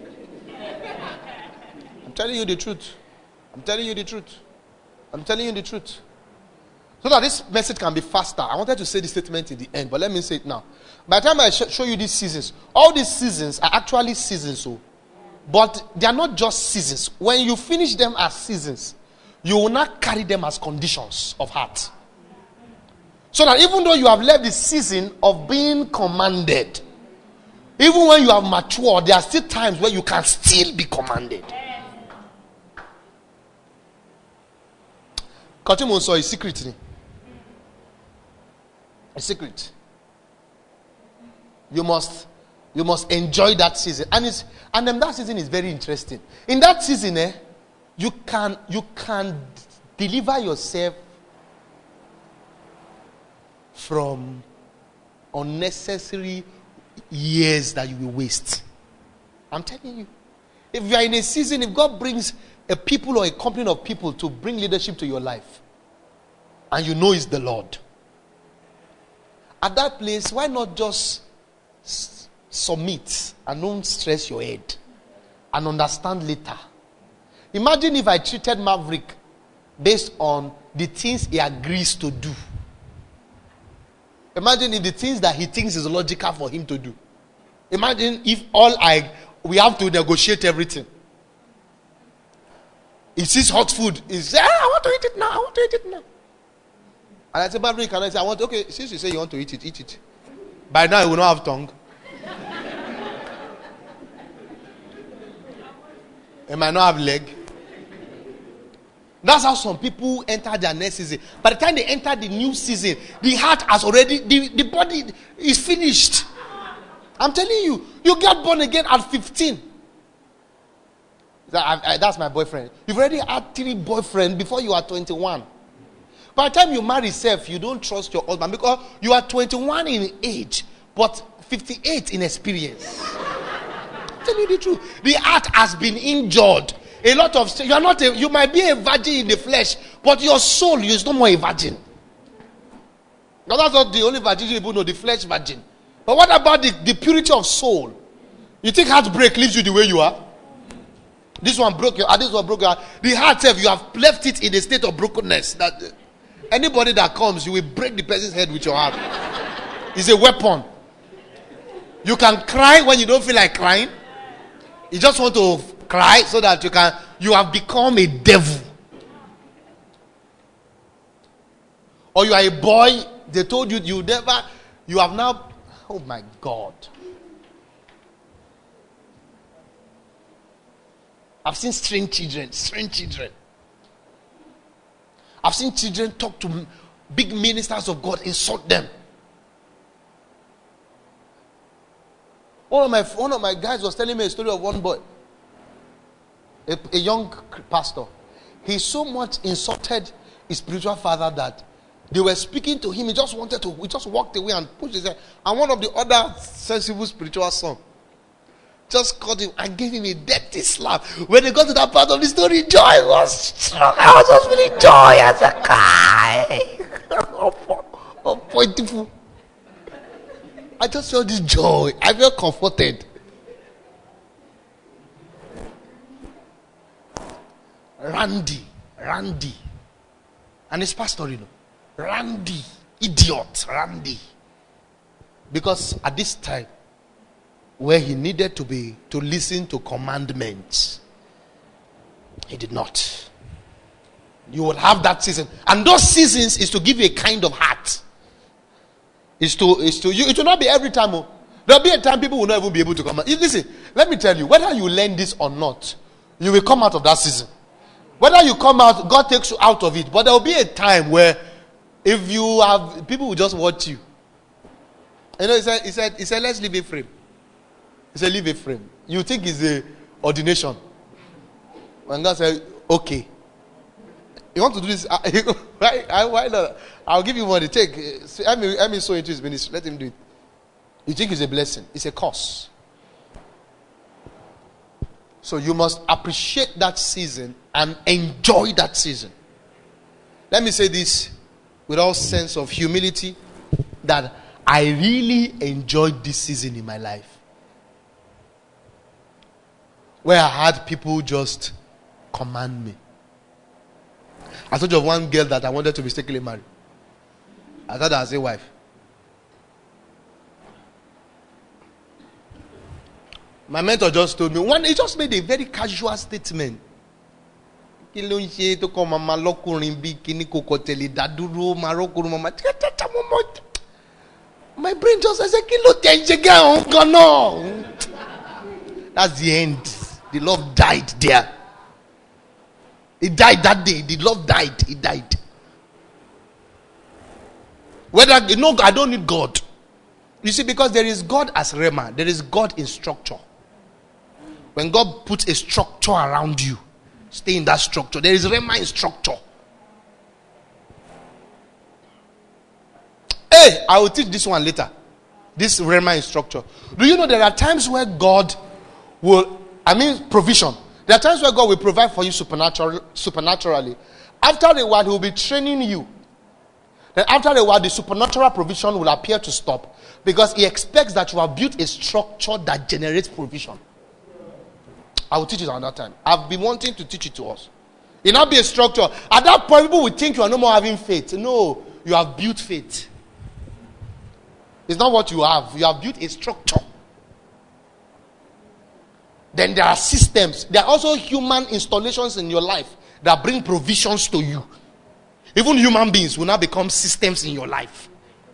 I'm telling you the truth. I'm telling you the truth. I'm telling you the truth. So that this message can be faster. I wanted to say this statement in the end, but let me say it now. By the time I show you these seasons, all these seasons are actually seasons. But they are not just seasons. When you finish them as seasons, you will not carry them as conditions of heart. So that even though you have left the season of being commanded, even when you have matured, there are still times where you can still be commanded. Continue so a secret. A secret. You must enjoy that season. And then that season is very interesting. In that season, you can deliver yourself from unnecessary years that you will waste. I'm telling you. If you are in a season, if God brings a people or a company of people to bring leadership to your life, and you know it's the Lord, at that place, why not just submit and don't stress your head and understand later? Imagine if I treated Maverick based on the things he agrees to do. Imagine if the things that he thinks is logical for him to do. Imagine if we have to negotiate everything. He sees hot food. He says, I want to eat it now. I want to eat it now. And I say, Maverick, can I say, okay, since you say you want to eat it, eat it. By now, you will not have tongue. It might not have leg. That's how some people enter their next season. By the time they enter the new season, the heart has already, the body is finished. I'm telling you, you get born again at 15. That's my boyfriend. You've already had 3 boyfriends before you are 21. By the time you marry yourself, you don't trust your husband because you are 21 in age, but 58 in experience. I'm telling you the truth. The heart has been injured. A lot of you might be a virgin in the flesh, but your soul is no more a virgin. Now that's not the only virgin people know, the flesh virgin. But what about the purity of soul? You think heartbreak leaves you the way you are? This one broke your heart, this one broke your heart. The heart itself, you have left it in a state of brokenness. That anybody that comes, you will break the person's head with your heart. It's a weapon. You can cry when you don't feel like crying. You just want to cry so that you have become a devil. Or you are a boy, they told you you have now, oh my God. I've seen strange children. I've seen children talk to big ministers of God, insult them. One of my guys was telling me a story of one boy, a young pastor. He so much insulted his spiritual father that they were speaking to him. He just walked away and pushed his head. And one of the other sensible spiritual sons just caught him and gave him a dirty slap. When they got to that part of the story, joy was strong. I was just feeling joy as a guy. Oh, pointiful. I just felt this joy. I felt comforted. Randy. And his pastor, Randy. Idiot, Randy. Because at this time, where he needed to listen to commandments, he did not. You will have that season. And those seasons is to give you a kind of heart. It will not be every time. There'll be a time people will not even be able to come out. Listen, let me tell you, whether you learn this or not, you will come out of that season. Whether you come out, God takes you out of it. But there will be a time where if you have, people will just watch you. He said, let's leave a frame. He said, leave a frame. You think it's a ordination. When God said, okay. You want to do this? Why not? I'll give you money. Take. Let me sow into his ministry. Let him do it. You think it's a blessing? It's a curse. So you must appreciate that season and enjoy that season. Let me say this with all sense of humility, that I really enjoyed this season in my life, where I had people just command me. I told you of one girl that I wanted to mistakenly marry. I thought I was a wife. My mentor just told me, he just made a very casual statement. My brain just says, that's the end. The love died there. It died that day. The love died. It died. I don't need God. You see, because there is God as Rema. There is God in structure. When God puts a structure around you, stay in that structure. There is Rema in structure. Hey, I will teach this one later. This Rema in structure. Do you know there are times where God will, provision. There are times where God will provide for you supernaturally. After a while, He will be training you. Then after a while, the supernatural provision will appear to stop. Because He expects that you have built a structure that generates provision. I will teach it another time. I've been wanting to teach it to us. It will not be a structure. At that point, people will think you are no more having faith. No, you have built faith. It's not what you have. You have built a structure. Then there are systems. There are also human installations in your life that bring provisions to you. Even human beings will now become systems in your life.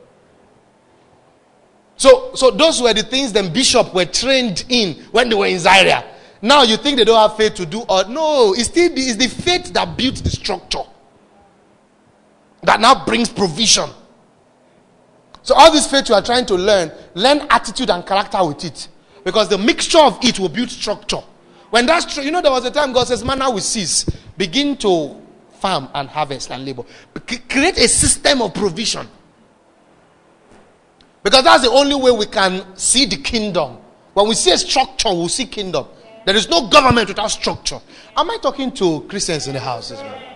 So those were the things the bishop were trained in when they were in Zaire. Now you think they don't have faith to do, or no, it's the faith that built the structure that now brings provision. So all this faith you are trying to learn attitude and character with it, because the mixture of it will build structure. When that's true, there was a time God says, manna will cease. Begin to farm and harvest and labor. Create a system of provision. Because that's the only way we can see the kingdom. When we see a structure, we'll see kingdom. There is no government without structure. Am I talking to Christians in the house as well?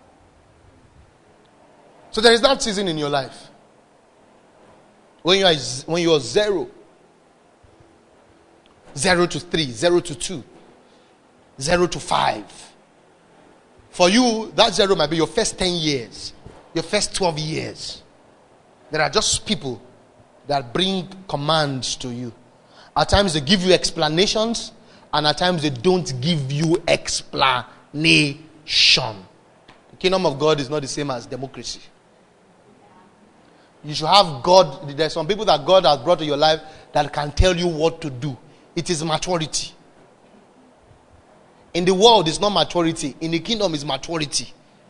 So there is that season in your life when you are 0 to 3, 0 to 2, 0 to 5. For you, that 0 might be your first 10 years, your first 12 years. There are just people that bring commands to you. At times they give you explanations, and at times they don't give you explanation. The kingdom of God is not the same as democracy. You should have God. There are some people that God has brought to your life that can tell you what to do. It is maturity. In the world, it's not maturity. In the kingdom, it's maturity.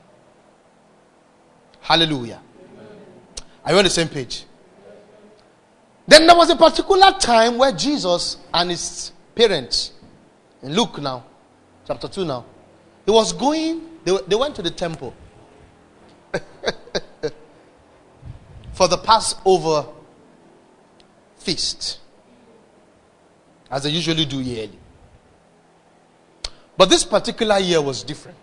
Hallelujah. Are you on the same page? Then there was a particular time where Jesus and his parents, in Luke now, chapter 2 now, they went to the temple for the Passover feast. as they usually do yearly. But this particular year was different.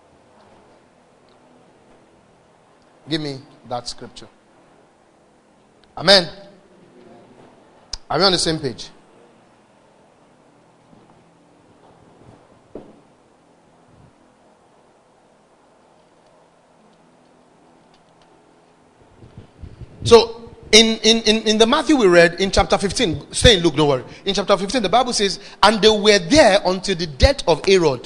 Give me that scripture. Amen. Are we on the same page? So, in the Matthew we read, in chapter 15, stay in Luke, don't worry. In chapter 15, the Bible says, and they were there until the death of Herod.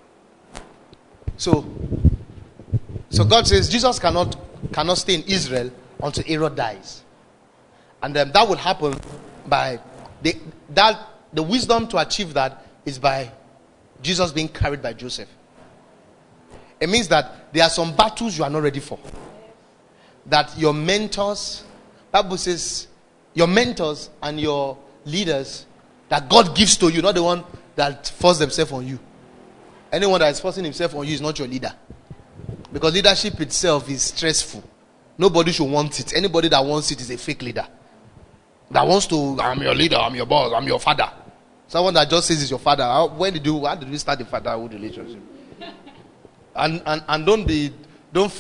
So God says Jesus cannot stay in Israel until Herod dies. And that will happen by the wisdom to achieve that is by Jesus being carried by Joseph. It means that there are some battles you are not ready for. That your mentors, Bible says, your mentors and your leaders that God gives to you, not the one that force themselves on you. Anyone that is forcing himself on you is not your leader. Because leadership itself is stressful. Nobody should want it. Anybody that wants it is a fake leader. That wants to, I'm your leader, I'm your boss, I'm your father. Someone that just says he's your father. How did we start the fatherhood relationship? And don't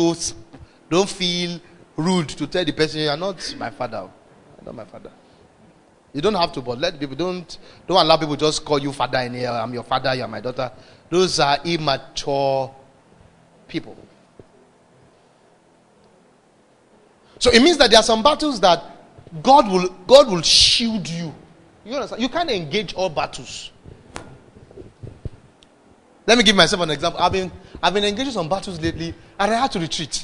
feel rude to tell the person, you're not my father. I'm not my father. You don't have to, but let people don't allow people just call you father in here. I'm your father, you're my daughter. Those are immature people. So it means that there are some battles that God will shield you. You understand? You can't engage all battles. Let me give myself an example. I've been engaging some battles lately, and I had to retreat.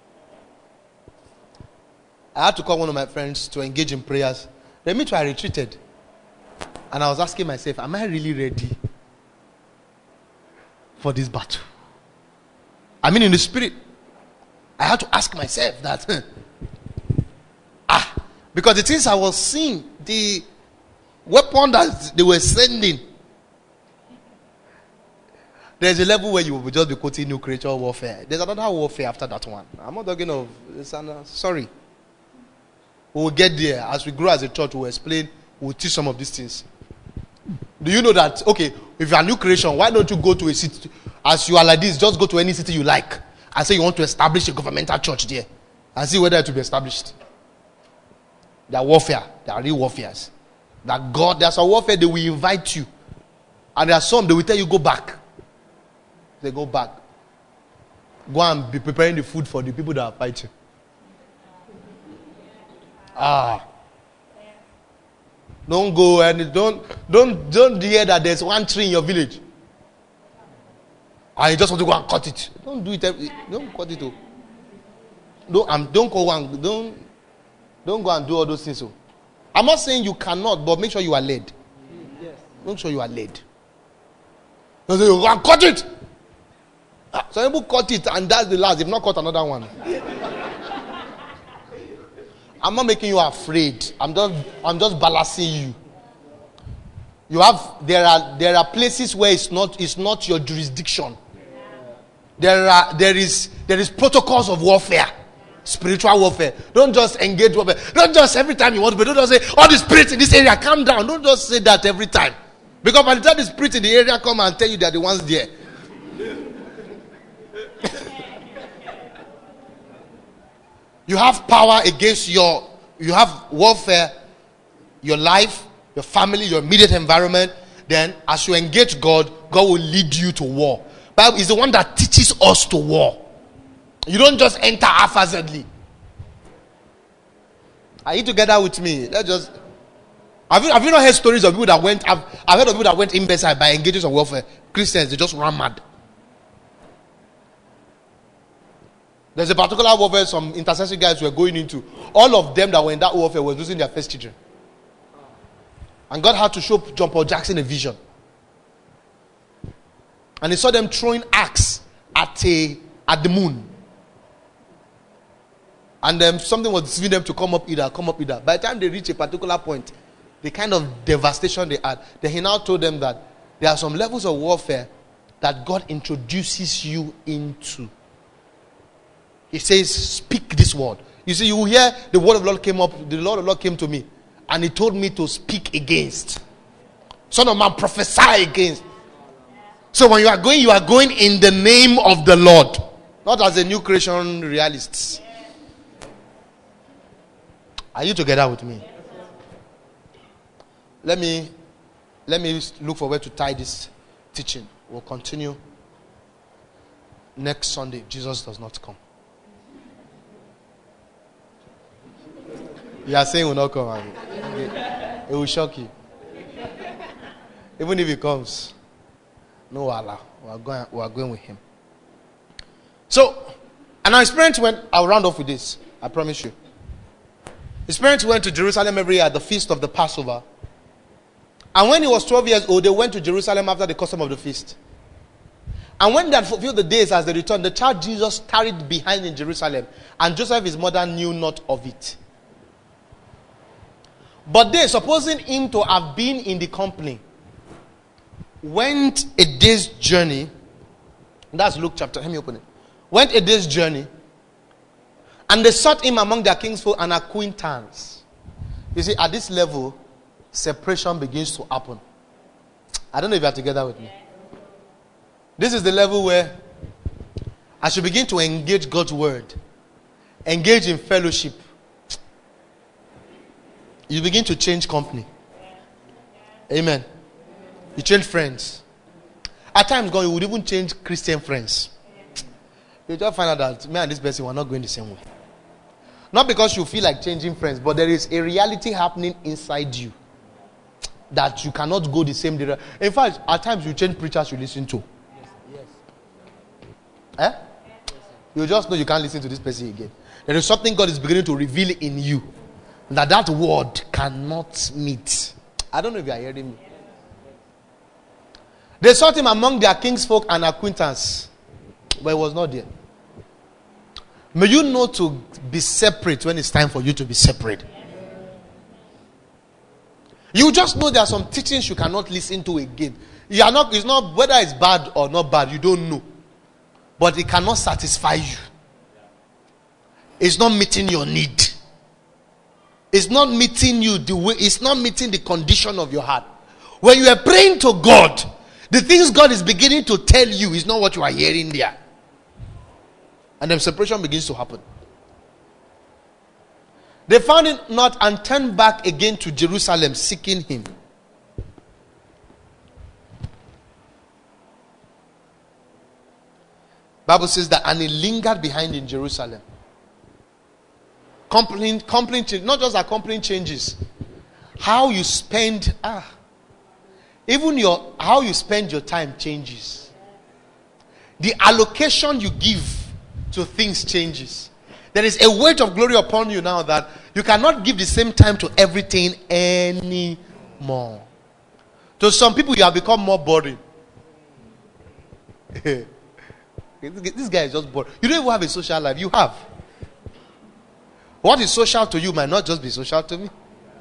I had to call one of my friends to engage in prayers. Then me too, I retreated. And I was asking myself, am I really ready for this battle? I mean, in the spirit, I had to ask myself that. Because the things I was seeing, the weapon that they were sending, there's a level where you will just be quoting new creature warfare. There's another warfare after that one. I'm not talking of, sorry. We will get there. As we grow as a church, we'll explain, we'll teach some of these things. Do you know that, okay, if you're a new creation, why don't you go to a city, as you are like this, just go to any city you like, and say you want to establish a governmental church there, and see whether it will be established. They are warfare. They are real warfares. That God, there's a warfare, they will invite you. And there are some, they will tell you, go back. They go back. Go and be preparing the food for the people that are fighting. Don't go and don't hear that there's one tree in your village. And you just want to go and cut it. Don't do it. Don't cut it. Don't go and do all those things. I'm not saying you cannot, but make sure you are led. Yes. Make sure you are led. Don't say you go and cut it. Some people cut it and that's the last. They've not cut another one. I'm not making you afraid. I'm just balancing you. There are places where it's not your jurisdiction. There is protocols of warfare, spiritual warfare. Don't just engage warfare. Don't just every time you want to, but don't just say all the spirits in this area calm down. Don't just say that every time, because by the time the spirits in the area come and tell you they're the ones there. You have power against you have warfare, your life, your family, your immediate environment. Then as you engage God, God will lead you to war. Bible is the one that teaches us to war. You don't just enter haphazardly. Are you together with me? Let's just. Have you not heard stories of people that went? I've heard of people that went imbecile by engaging in warfare. Christians, they just run mad. There's a particular warfare some intercessory guys were going into. All of them that were in that warfare were losing their first children. And God had to show John Paul Jackson a vision. And he saw them throwing axe at the moon. And then something was deceiving them to come up either. By the time they reached a particular point, the kind of devastation they had, then he now told them that there are some levels of warfare that God introduces you into. He says, speak this word. You see, you hear the word of the Lord came up, the Lord of the Lord came to me, and he told me to speak against. Son of man, prophesy against. So when you are going in the name of the Lord, not as a new creation realists. Are you together with me? Let me look for where to tie this teaching. We'll continue next Sunday. Jesus does not come. You are saying he will not come. It will shock you. Even if he comes, no Allah. We are going with him. So, and his parents went, I'll round off with this. I promise you. His parents went to Jerusalem every year at the feast of the Passover. And when he was 12 years old, they went to Jerusalem after the custom of the feast. And when they had fulfilled the days as they returned, the child Jesus tarried behind in Jerusalem. And Joseph, his mother, knew not of it. But they, supposing him to have been in the company, went a day's journey. That's Luke chapter. Let me open it. Went a day's journey. And they sought him among their kinsfolk and acquaintance. You see, at this level, separation begins to happen. I don't know if you are together with me. This is the level where, as you begin to engage God's word, engage in fellowship, you begin to change company. Amen. You change friends. At times, God, you would even change Christian friends. You just find out that me and this person were not going the same way. Not because you feel like changing friends, but there is a reality happening inside you that you cannot go the same direction. In fact, at times you change preachers you listen to. Yes. You just know you can't listen to this person again. There is something God is beginning to reveal in you that word cannot meet. I don't know if you are hearing me. They sought him among their kinsfolk and acquaintance, but he was not there. May you know to be separate when it's time for you to be separate. You just know there are some teachings you cannot listen to again. It's not whether it's bad or not bad, you don't know. But it cannot satisfy you. It's not meeting your need. It's not meeting you the way, it's not meeting the condition of your heart. When you are praying to God, the things God is beginning to tell you is not what you are hearing there. And then separation begins to happen. They found it not and turned back again to Jerusalem, seeking him. Bible says that, and he lingered behind in Jerusalem. Not just accompanying changes. How you spend, even how you spend your time changes. The allocation you give to things changes. There is a weight of glory upon you now that you cannot give the same time to everything anymore. To some people, you have become more boring. This guy is just bored. You don't even have a social life. You have. What is social to you might not just be social to me.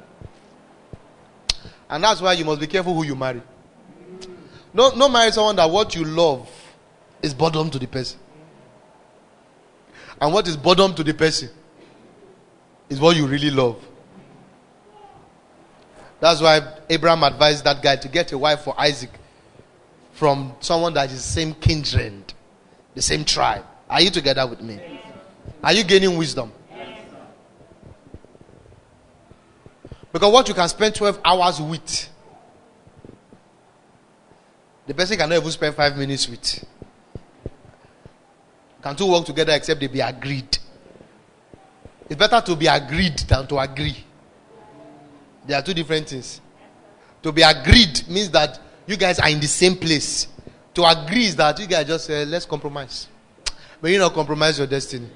And that's why you must be careful who you marry. Don't marry someone that what you love is boredom to the person. And what is boredom to the person is what you really love. That's why Abraham advised that guy to get a wife for Isaac from someone that is the same kindred, the same tribe. Are you together with me? Are you gaining wisdom? Because what you can spend 12 hours with, the person cannot even spend 5 minutes with. Can two work together except they be agreed? It's better to be agreed than to agree. There are two different things. To be agreed means that you guys are in the same place. To agree is that you guys just say, let's compromise. May you not compromise your destiny.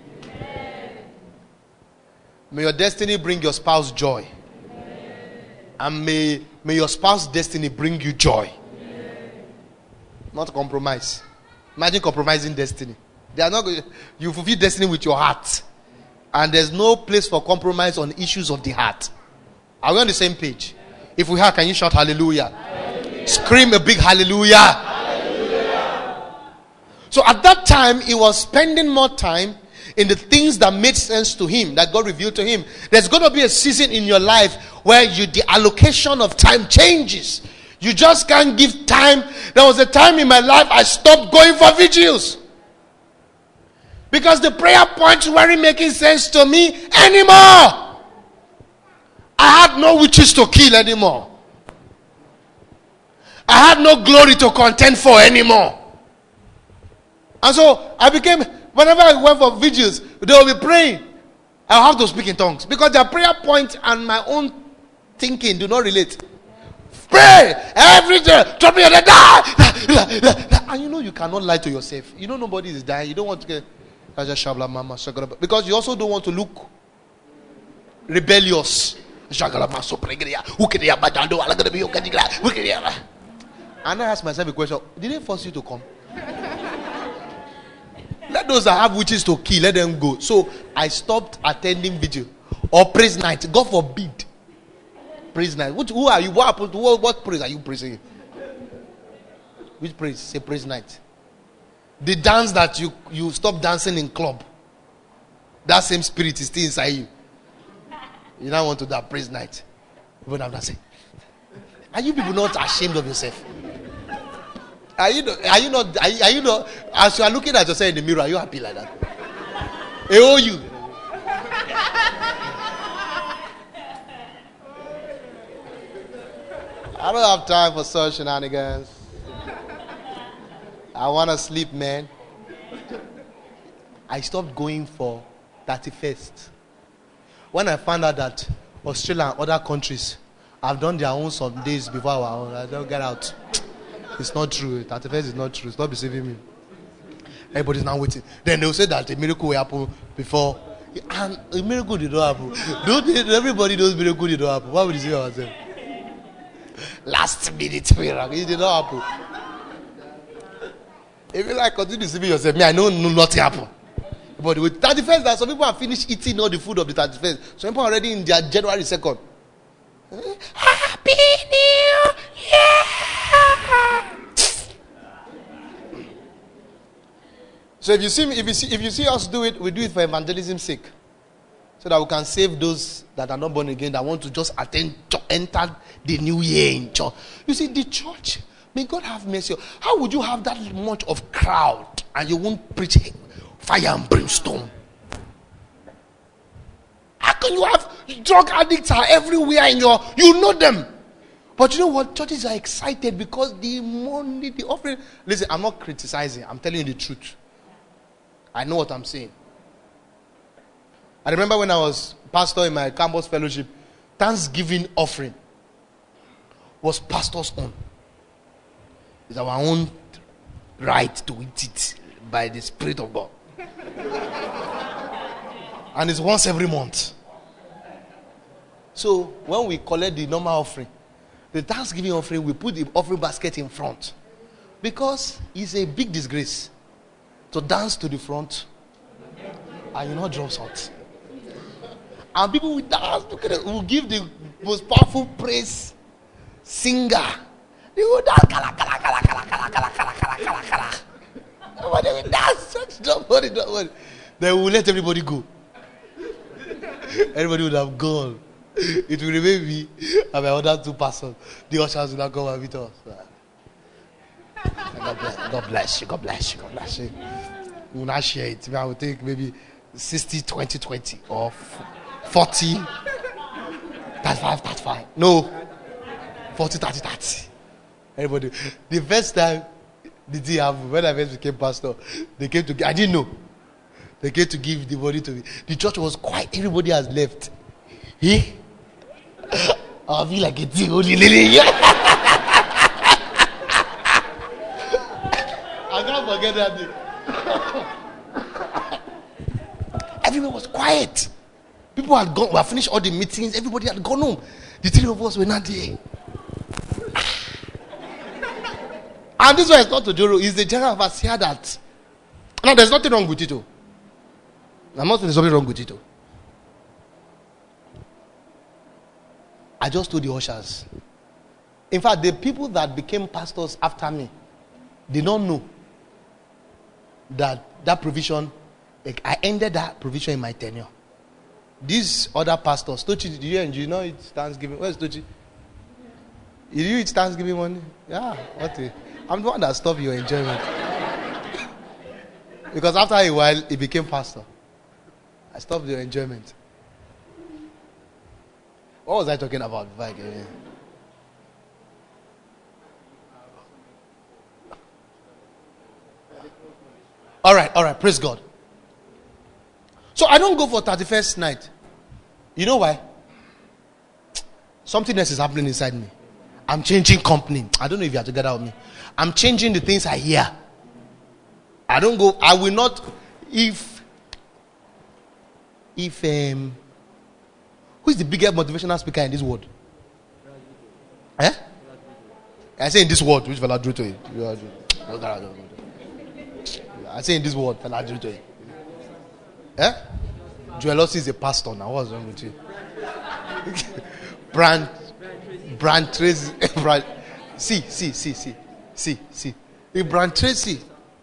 May your destiny bring your spouse joy. And may your spouse's destiny bring you joy. Not compromise. Imagine compromising destiny. They are not going. You fulfill destiny with your heart. And there's no place for compromise on issues of the heart. Are we on the same page? If we are, can you shout hallelujah? Hallelujah. Scream a big hallelujah. Hallelujah. So at that time, he was spending more time in the things that made sense to him, that God revealed to him. There's going to be a season in your life where the allocation of time changes. You just can't give time. There was a time in my life I stopped going for vigils. Because the prayer points weren't making sense to me anymore. I had no witches to kill anymore. I had no glory to contend for anymore. And so I became, whenever I went for vigils, they will be praying. I'll have to speak in tongues. Because their prayer point and my own thinking do not relate. Pray every day. Drop me on the die. And you know you cannot lie to yourself. You know nobody is dying. You don't want to get because you also don't want to look rebellious. And I ask myself a question. Did they force you to come? Let those that have witches to kill, let them go. So I stopped attending vigil or praise night. God forbid. Praise night. Who are you? What praise are you praising? Which praise? Say praise night. The dance that you stop dancing in club. That same spirit is still inside you. You now want to do that praise night. Even after saying, are you people not ashamed of yourself? Are you not? As you are looking at yourself in the mirror, are you happy like that? Oh, you. I don't have time for such shenanigans. I want to sleep, man. I stopped going for 31st. When I found out that Australia and other countries have done their own some days before our own, I don't get out. It's not true. 31st is not true. Stop deceiving me. Everybody's now waiting. Then they'll say that a miracle will happen before. And a miracle did not happen. Everybody knows miracle did not happen. Why would you say ourselves? Last minute miracle. It did not happen. If you like continue deceiving yourself, me, I know nothing happened. But with 31st, that some people have finished eating all the food of the 31st. Some people are already in their January 2nd. Happy New Year! So if you see us do it, we do it for evangelism's sake, so that we can save those that are not born again, that want to just enter the new year in church. You see, the church. May God have mercy. How would you have that much of crowd and you won't preach fire and brimstone? How can you have drug addicts are everywhere in you know them? But you know what? Churches are excited because the money, the offering. Listen, I'm not criticizing. I'm telling you the truth. I know what I'm saying. I remember when I was pastor in my campus fellowship, Thanksgiving offering was pastor's own. It's our own right to eat it by the Spirit of God. And it's once every month. So when we collect the normal offering, the Thanksgiving offering, we put the offering basket in front. Because it's a big disgrace to dance to the front and you not drop salt. And people will dance, will give the most powerful praise singer. They will dance, kala, kala, kala, kala, kala, kala, kala, kala, kala, kala. Nobody will dance. Don't worry. They will let everybody go. Everybody would have gone. It will remain me and my other two pastors. The ushers will not come and meet us. God bless you. We will not share it. I will take maybe 60, 20, 20 or 40, 35. No. 40, 30. Everybody. The first time the thing happened, when I first became pastor, they came to, I didn't know. They came to give the body to me. The church was quiet. Everybody has left. I'll be like a thing only. I can't forget that day. Everyone was quiet. People had gone. We had finished all the meetings. Everybody had gone home. The three of us were not there. And this one is not to Joro. It's the general overseer that. No, there's nothing wrong with it. I'm not saying there's something wrong with it. I just told the ushers. In fact, the people that became pastors after me, they don't know that provision. I ended that provision in my tenure. These other pastors, Tochi, do you know it's Thanksgiving? Where's Tochi? Did you eat Thanksgiving money? Yeah. What? I'm the one that stopped your enjoyment. Because after a while, he became pastor. I stopped your enjoyment. What was I talking about before I came in? All right. Praise God. So I don't go for 31st night. You know why? Something else is happening inside me. I'm changing company. I don't know if you are together with me. I'm changing the things I hear. I don't go. I will not. If who is the biggest motivational speaker in this world? Eh? I say in this world, which fella drew to it? I say in this world, fella drew to it. Eh? Joel Osteen is a pastor now. What's wrong with you? Brand Tracy. See. If Brand Tracy,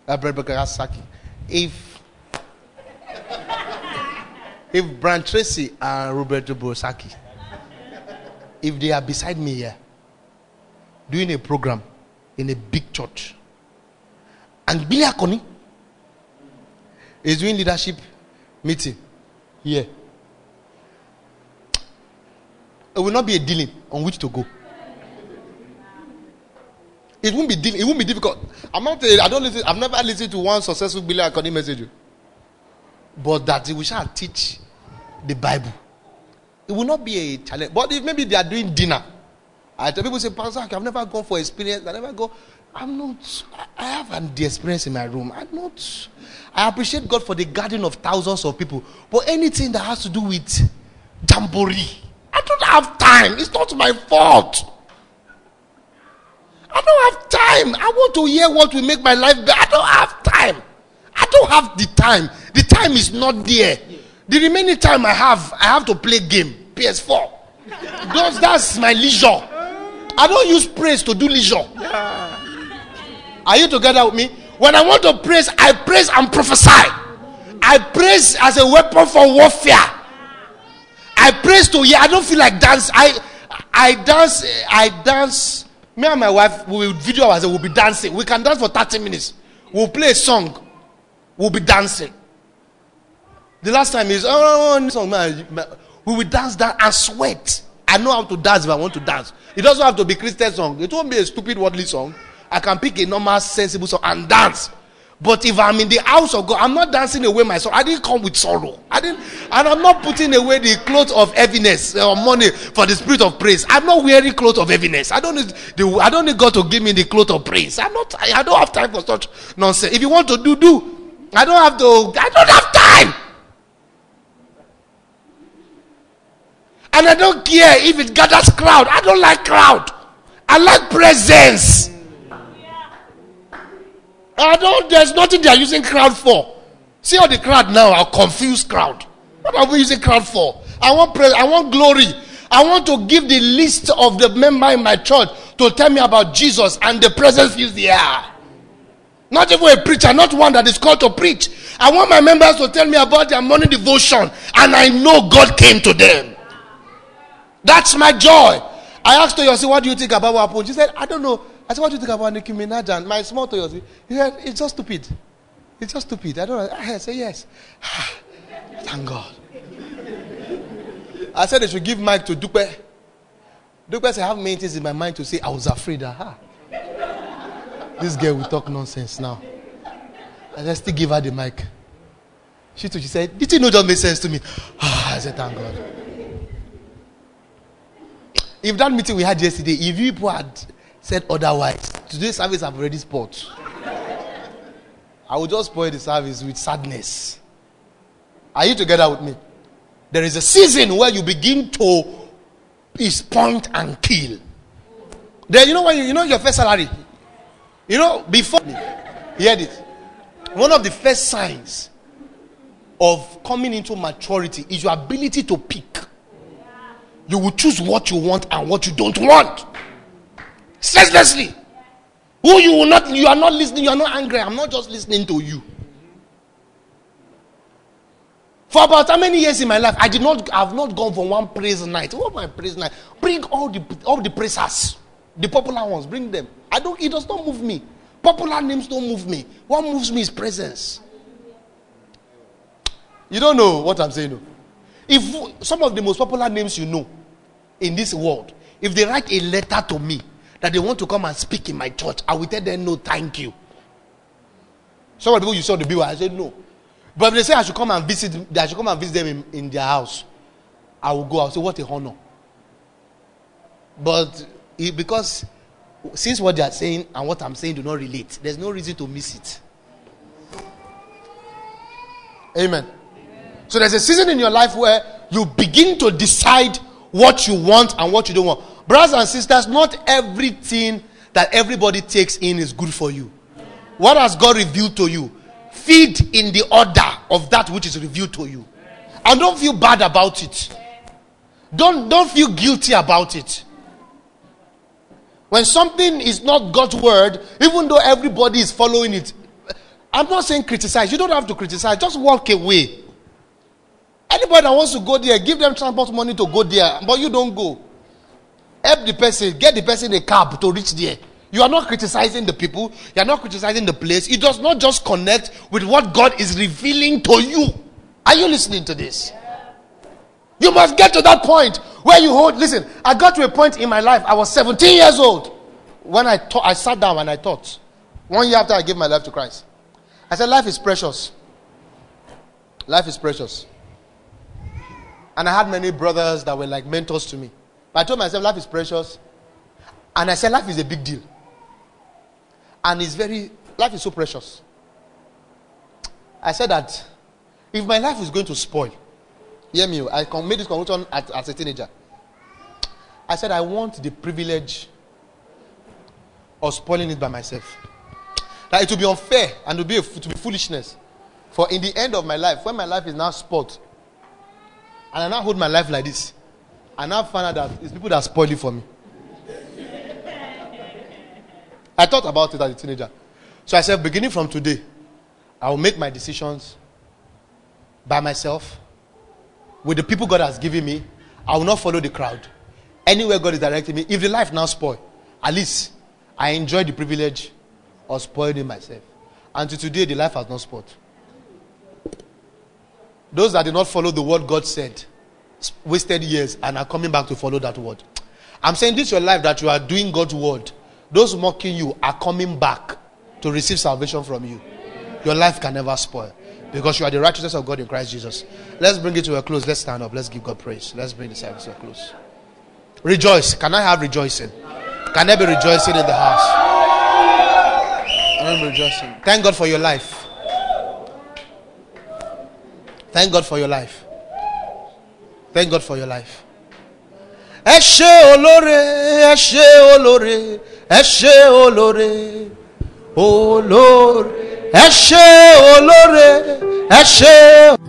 if Brand Tracy and Roberto Brosaki, if they are beside me here, doing a program in a big church, and Billy Akoni is doing leadership meeting here, it will not be a dealing on which to go. It won't be dealing. It won't be difficult. I'm not. I don't listen. I've never listened to one successful Billy Akoni message, but that we shall teach the Bible. It will not be a challenge. But if maybe they are doing dinner, I tell people say, Pastor, I've never gone for experience. I never go. I'm not. I have the experience in my room. I'm not. I appreciate God for the gathering of thousands of people, but anything that has to do with jamboree, I don't have time. It's not my fault. I don't have time. I want to hear what will make my life better. I don't have time. I don't have the time. The time is not there. The remaining time I have to play game. PS4. That's my leisure. I don't use praise to do leisure. Are you together with me? When I want to praise, I praise and prophesy. I praise as a weapon for warfare. I praise to hear. I don't feel like dance. I dance. Me and my wife, we will video ourselves, we'll be dancing. We can dance for 30 minutes. We'll play a song. We'll be dancing. The last time is, we will dance that and sweat. I know how to dance if I want to dance. It doesn't have to be Christian song. It won't be a stupid worldly song. I can pick a normal sensible song and dance. But if I'm in the house of God, I'm not dancing away my sorrow. I didn't come with sorrow. And I'm not putting away the clothes of heaviness or money for the spirit of praise. I'm not wearing clothes of heaviness. I don't need God to give me the clothes of praise. I don't have time for such nonsense. If you want to do. I don't have time. And I don't care if it gathers crowd. I don't like crowd. I like presence. There's nothing they are using crowd for. See all the crowd now are confused crowd. What are we using crowd for? I want glory. I want to give the list of the member in my church to tell me about Jesus, and the presence fills the air. Not even a preacher, not one that is called to preach. I want my members to tell me about their morning devotion, and I know God came to them. That's my joy. I asked Toyosi, what do you think about what happened? She said, I don't know. I said, what do you think about Nicki Minaj and my small Toyosi? He said, it's just stupid. It's just stupid. I don't know. I said, yes. Thank God. I said they should give mic to Dupe. Dupe said, I have many things in my mind to say. I was afraid that, this girl will talk nonsense now. And I still give her the mic. She said, did you know just make sense to me? I said, thank God. If that meeting we had yesterday, if people had said otherwise, today's service I've already spoiled. I will just spoil the service with sadness. Are you together with me? There is a season where you begin to point and kill. Then when you know your first salary. Before hear this. One of the first signs of coming into maturity is your ability to pick. You will choose what you want and what you don't want. Senselessly. You are not listening, you are not angry. I'm not just listening to you. For about how many years in my life, I have not gone for one praise night. What my praise night? Bring all the praisers. The popular ones, bring them. It does not move me. Popular names don't move me. What moves me is presence. You don't know what I'm saying. If some of the most popular names you know in this world, if they write a letter to me that they want to come and speak in my church, I will tell them no, thank you. Some of the people you saw the bill, I said no. But if they say I should come and visit them in their house, I will go. I'll say, what a honor. But because since what they are saying and what I'm saying do not relate, there's no reason to miss it. Amen. So there's a season in your life where you begin to decide what you want and what you don't want. Brothers and sisters, not everything that everybody takes in is good for you. What has God revealed to you? Feed in the order of that which is revealed to you. And don't feel bad about it. Don't feel guilty about it. When something is not God's word, even though everybody is following it, I'm not saying criticize. You don't have to criticize. Just walk away. Anybody that wants to go there, give them transport money to go there, but you don't go. Help the person, get the person a cab to reach there. You are not criticizing the people. You are not criticizing the place. It does not just connect with what God is revealing to you. Are you listening to this? You must get to that point where you hold. Listen, I got to a point in my life. I was 17 years old when I sat down and I thought. 1 year after I gave my life to Christ, I said, life is precious. Life is precious. And I had many brothers that were like mentors to me. But I told myself, life is precious. And I said, life is a big deal. And life is so precious. I said that if my life is going to spoil, hear me, I made this conclusion as a teenager. I said, I want the privilege of spoiling it by myself. That it will be unfair and to be foolishness. For in the end of my life, when my life is now spoiled, and I now hold my life like this, I now find out that it's people that spoil it for me. I thought about it as a teenager. So I said, beginning from today, I will make my decisions by myself, with the people God has given me. I will not follow the crowd. Anywhere God is directing me, if the life now spoil, at least I enjoy the privilege of spoiling it myself. Until today, the life has not spoiled. Those that did not follow the word God said, wasted years and are coming back to follow that word. I'm saying this is your life that you are doing God's word. Those mocking you are coming back to receive salvation from you. Your life can never spoil because you are the righteousness of God in Christ Jesus. Let's bring it to a close. Let's stand up. Let's give God praise. Let's bring the service to a close. Rejoice. Can I have rejoicing? Can there be rejoicing in the house? I'm rejoicing. Thank God for your life. Thank God for your life. Thank God for your life. Ẹ ṣé olóore, ẹ ṣé olóore, ẹ ṣé olóore, olóore, ẹ ṣé olóore, ẹ ṣé.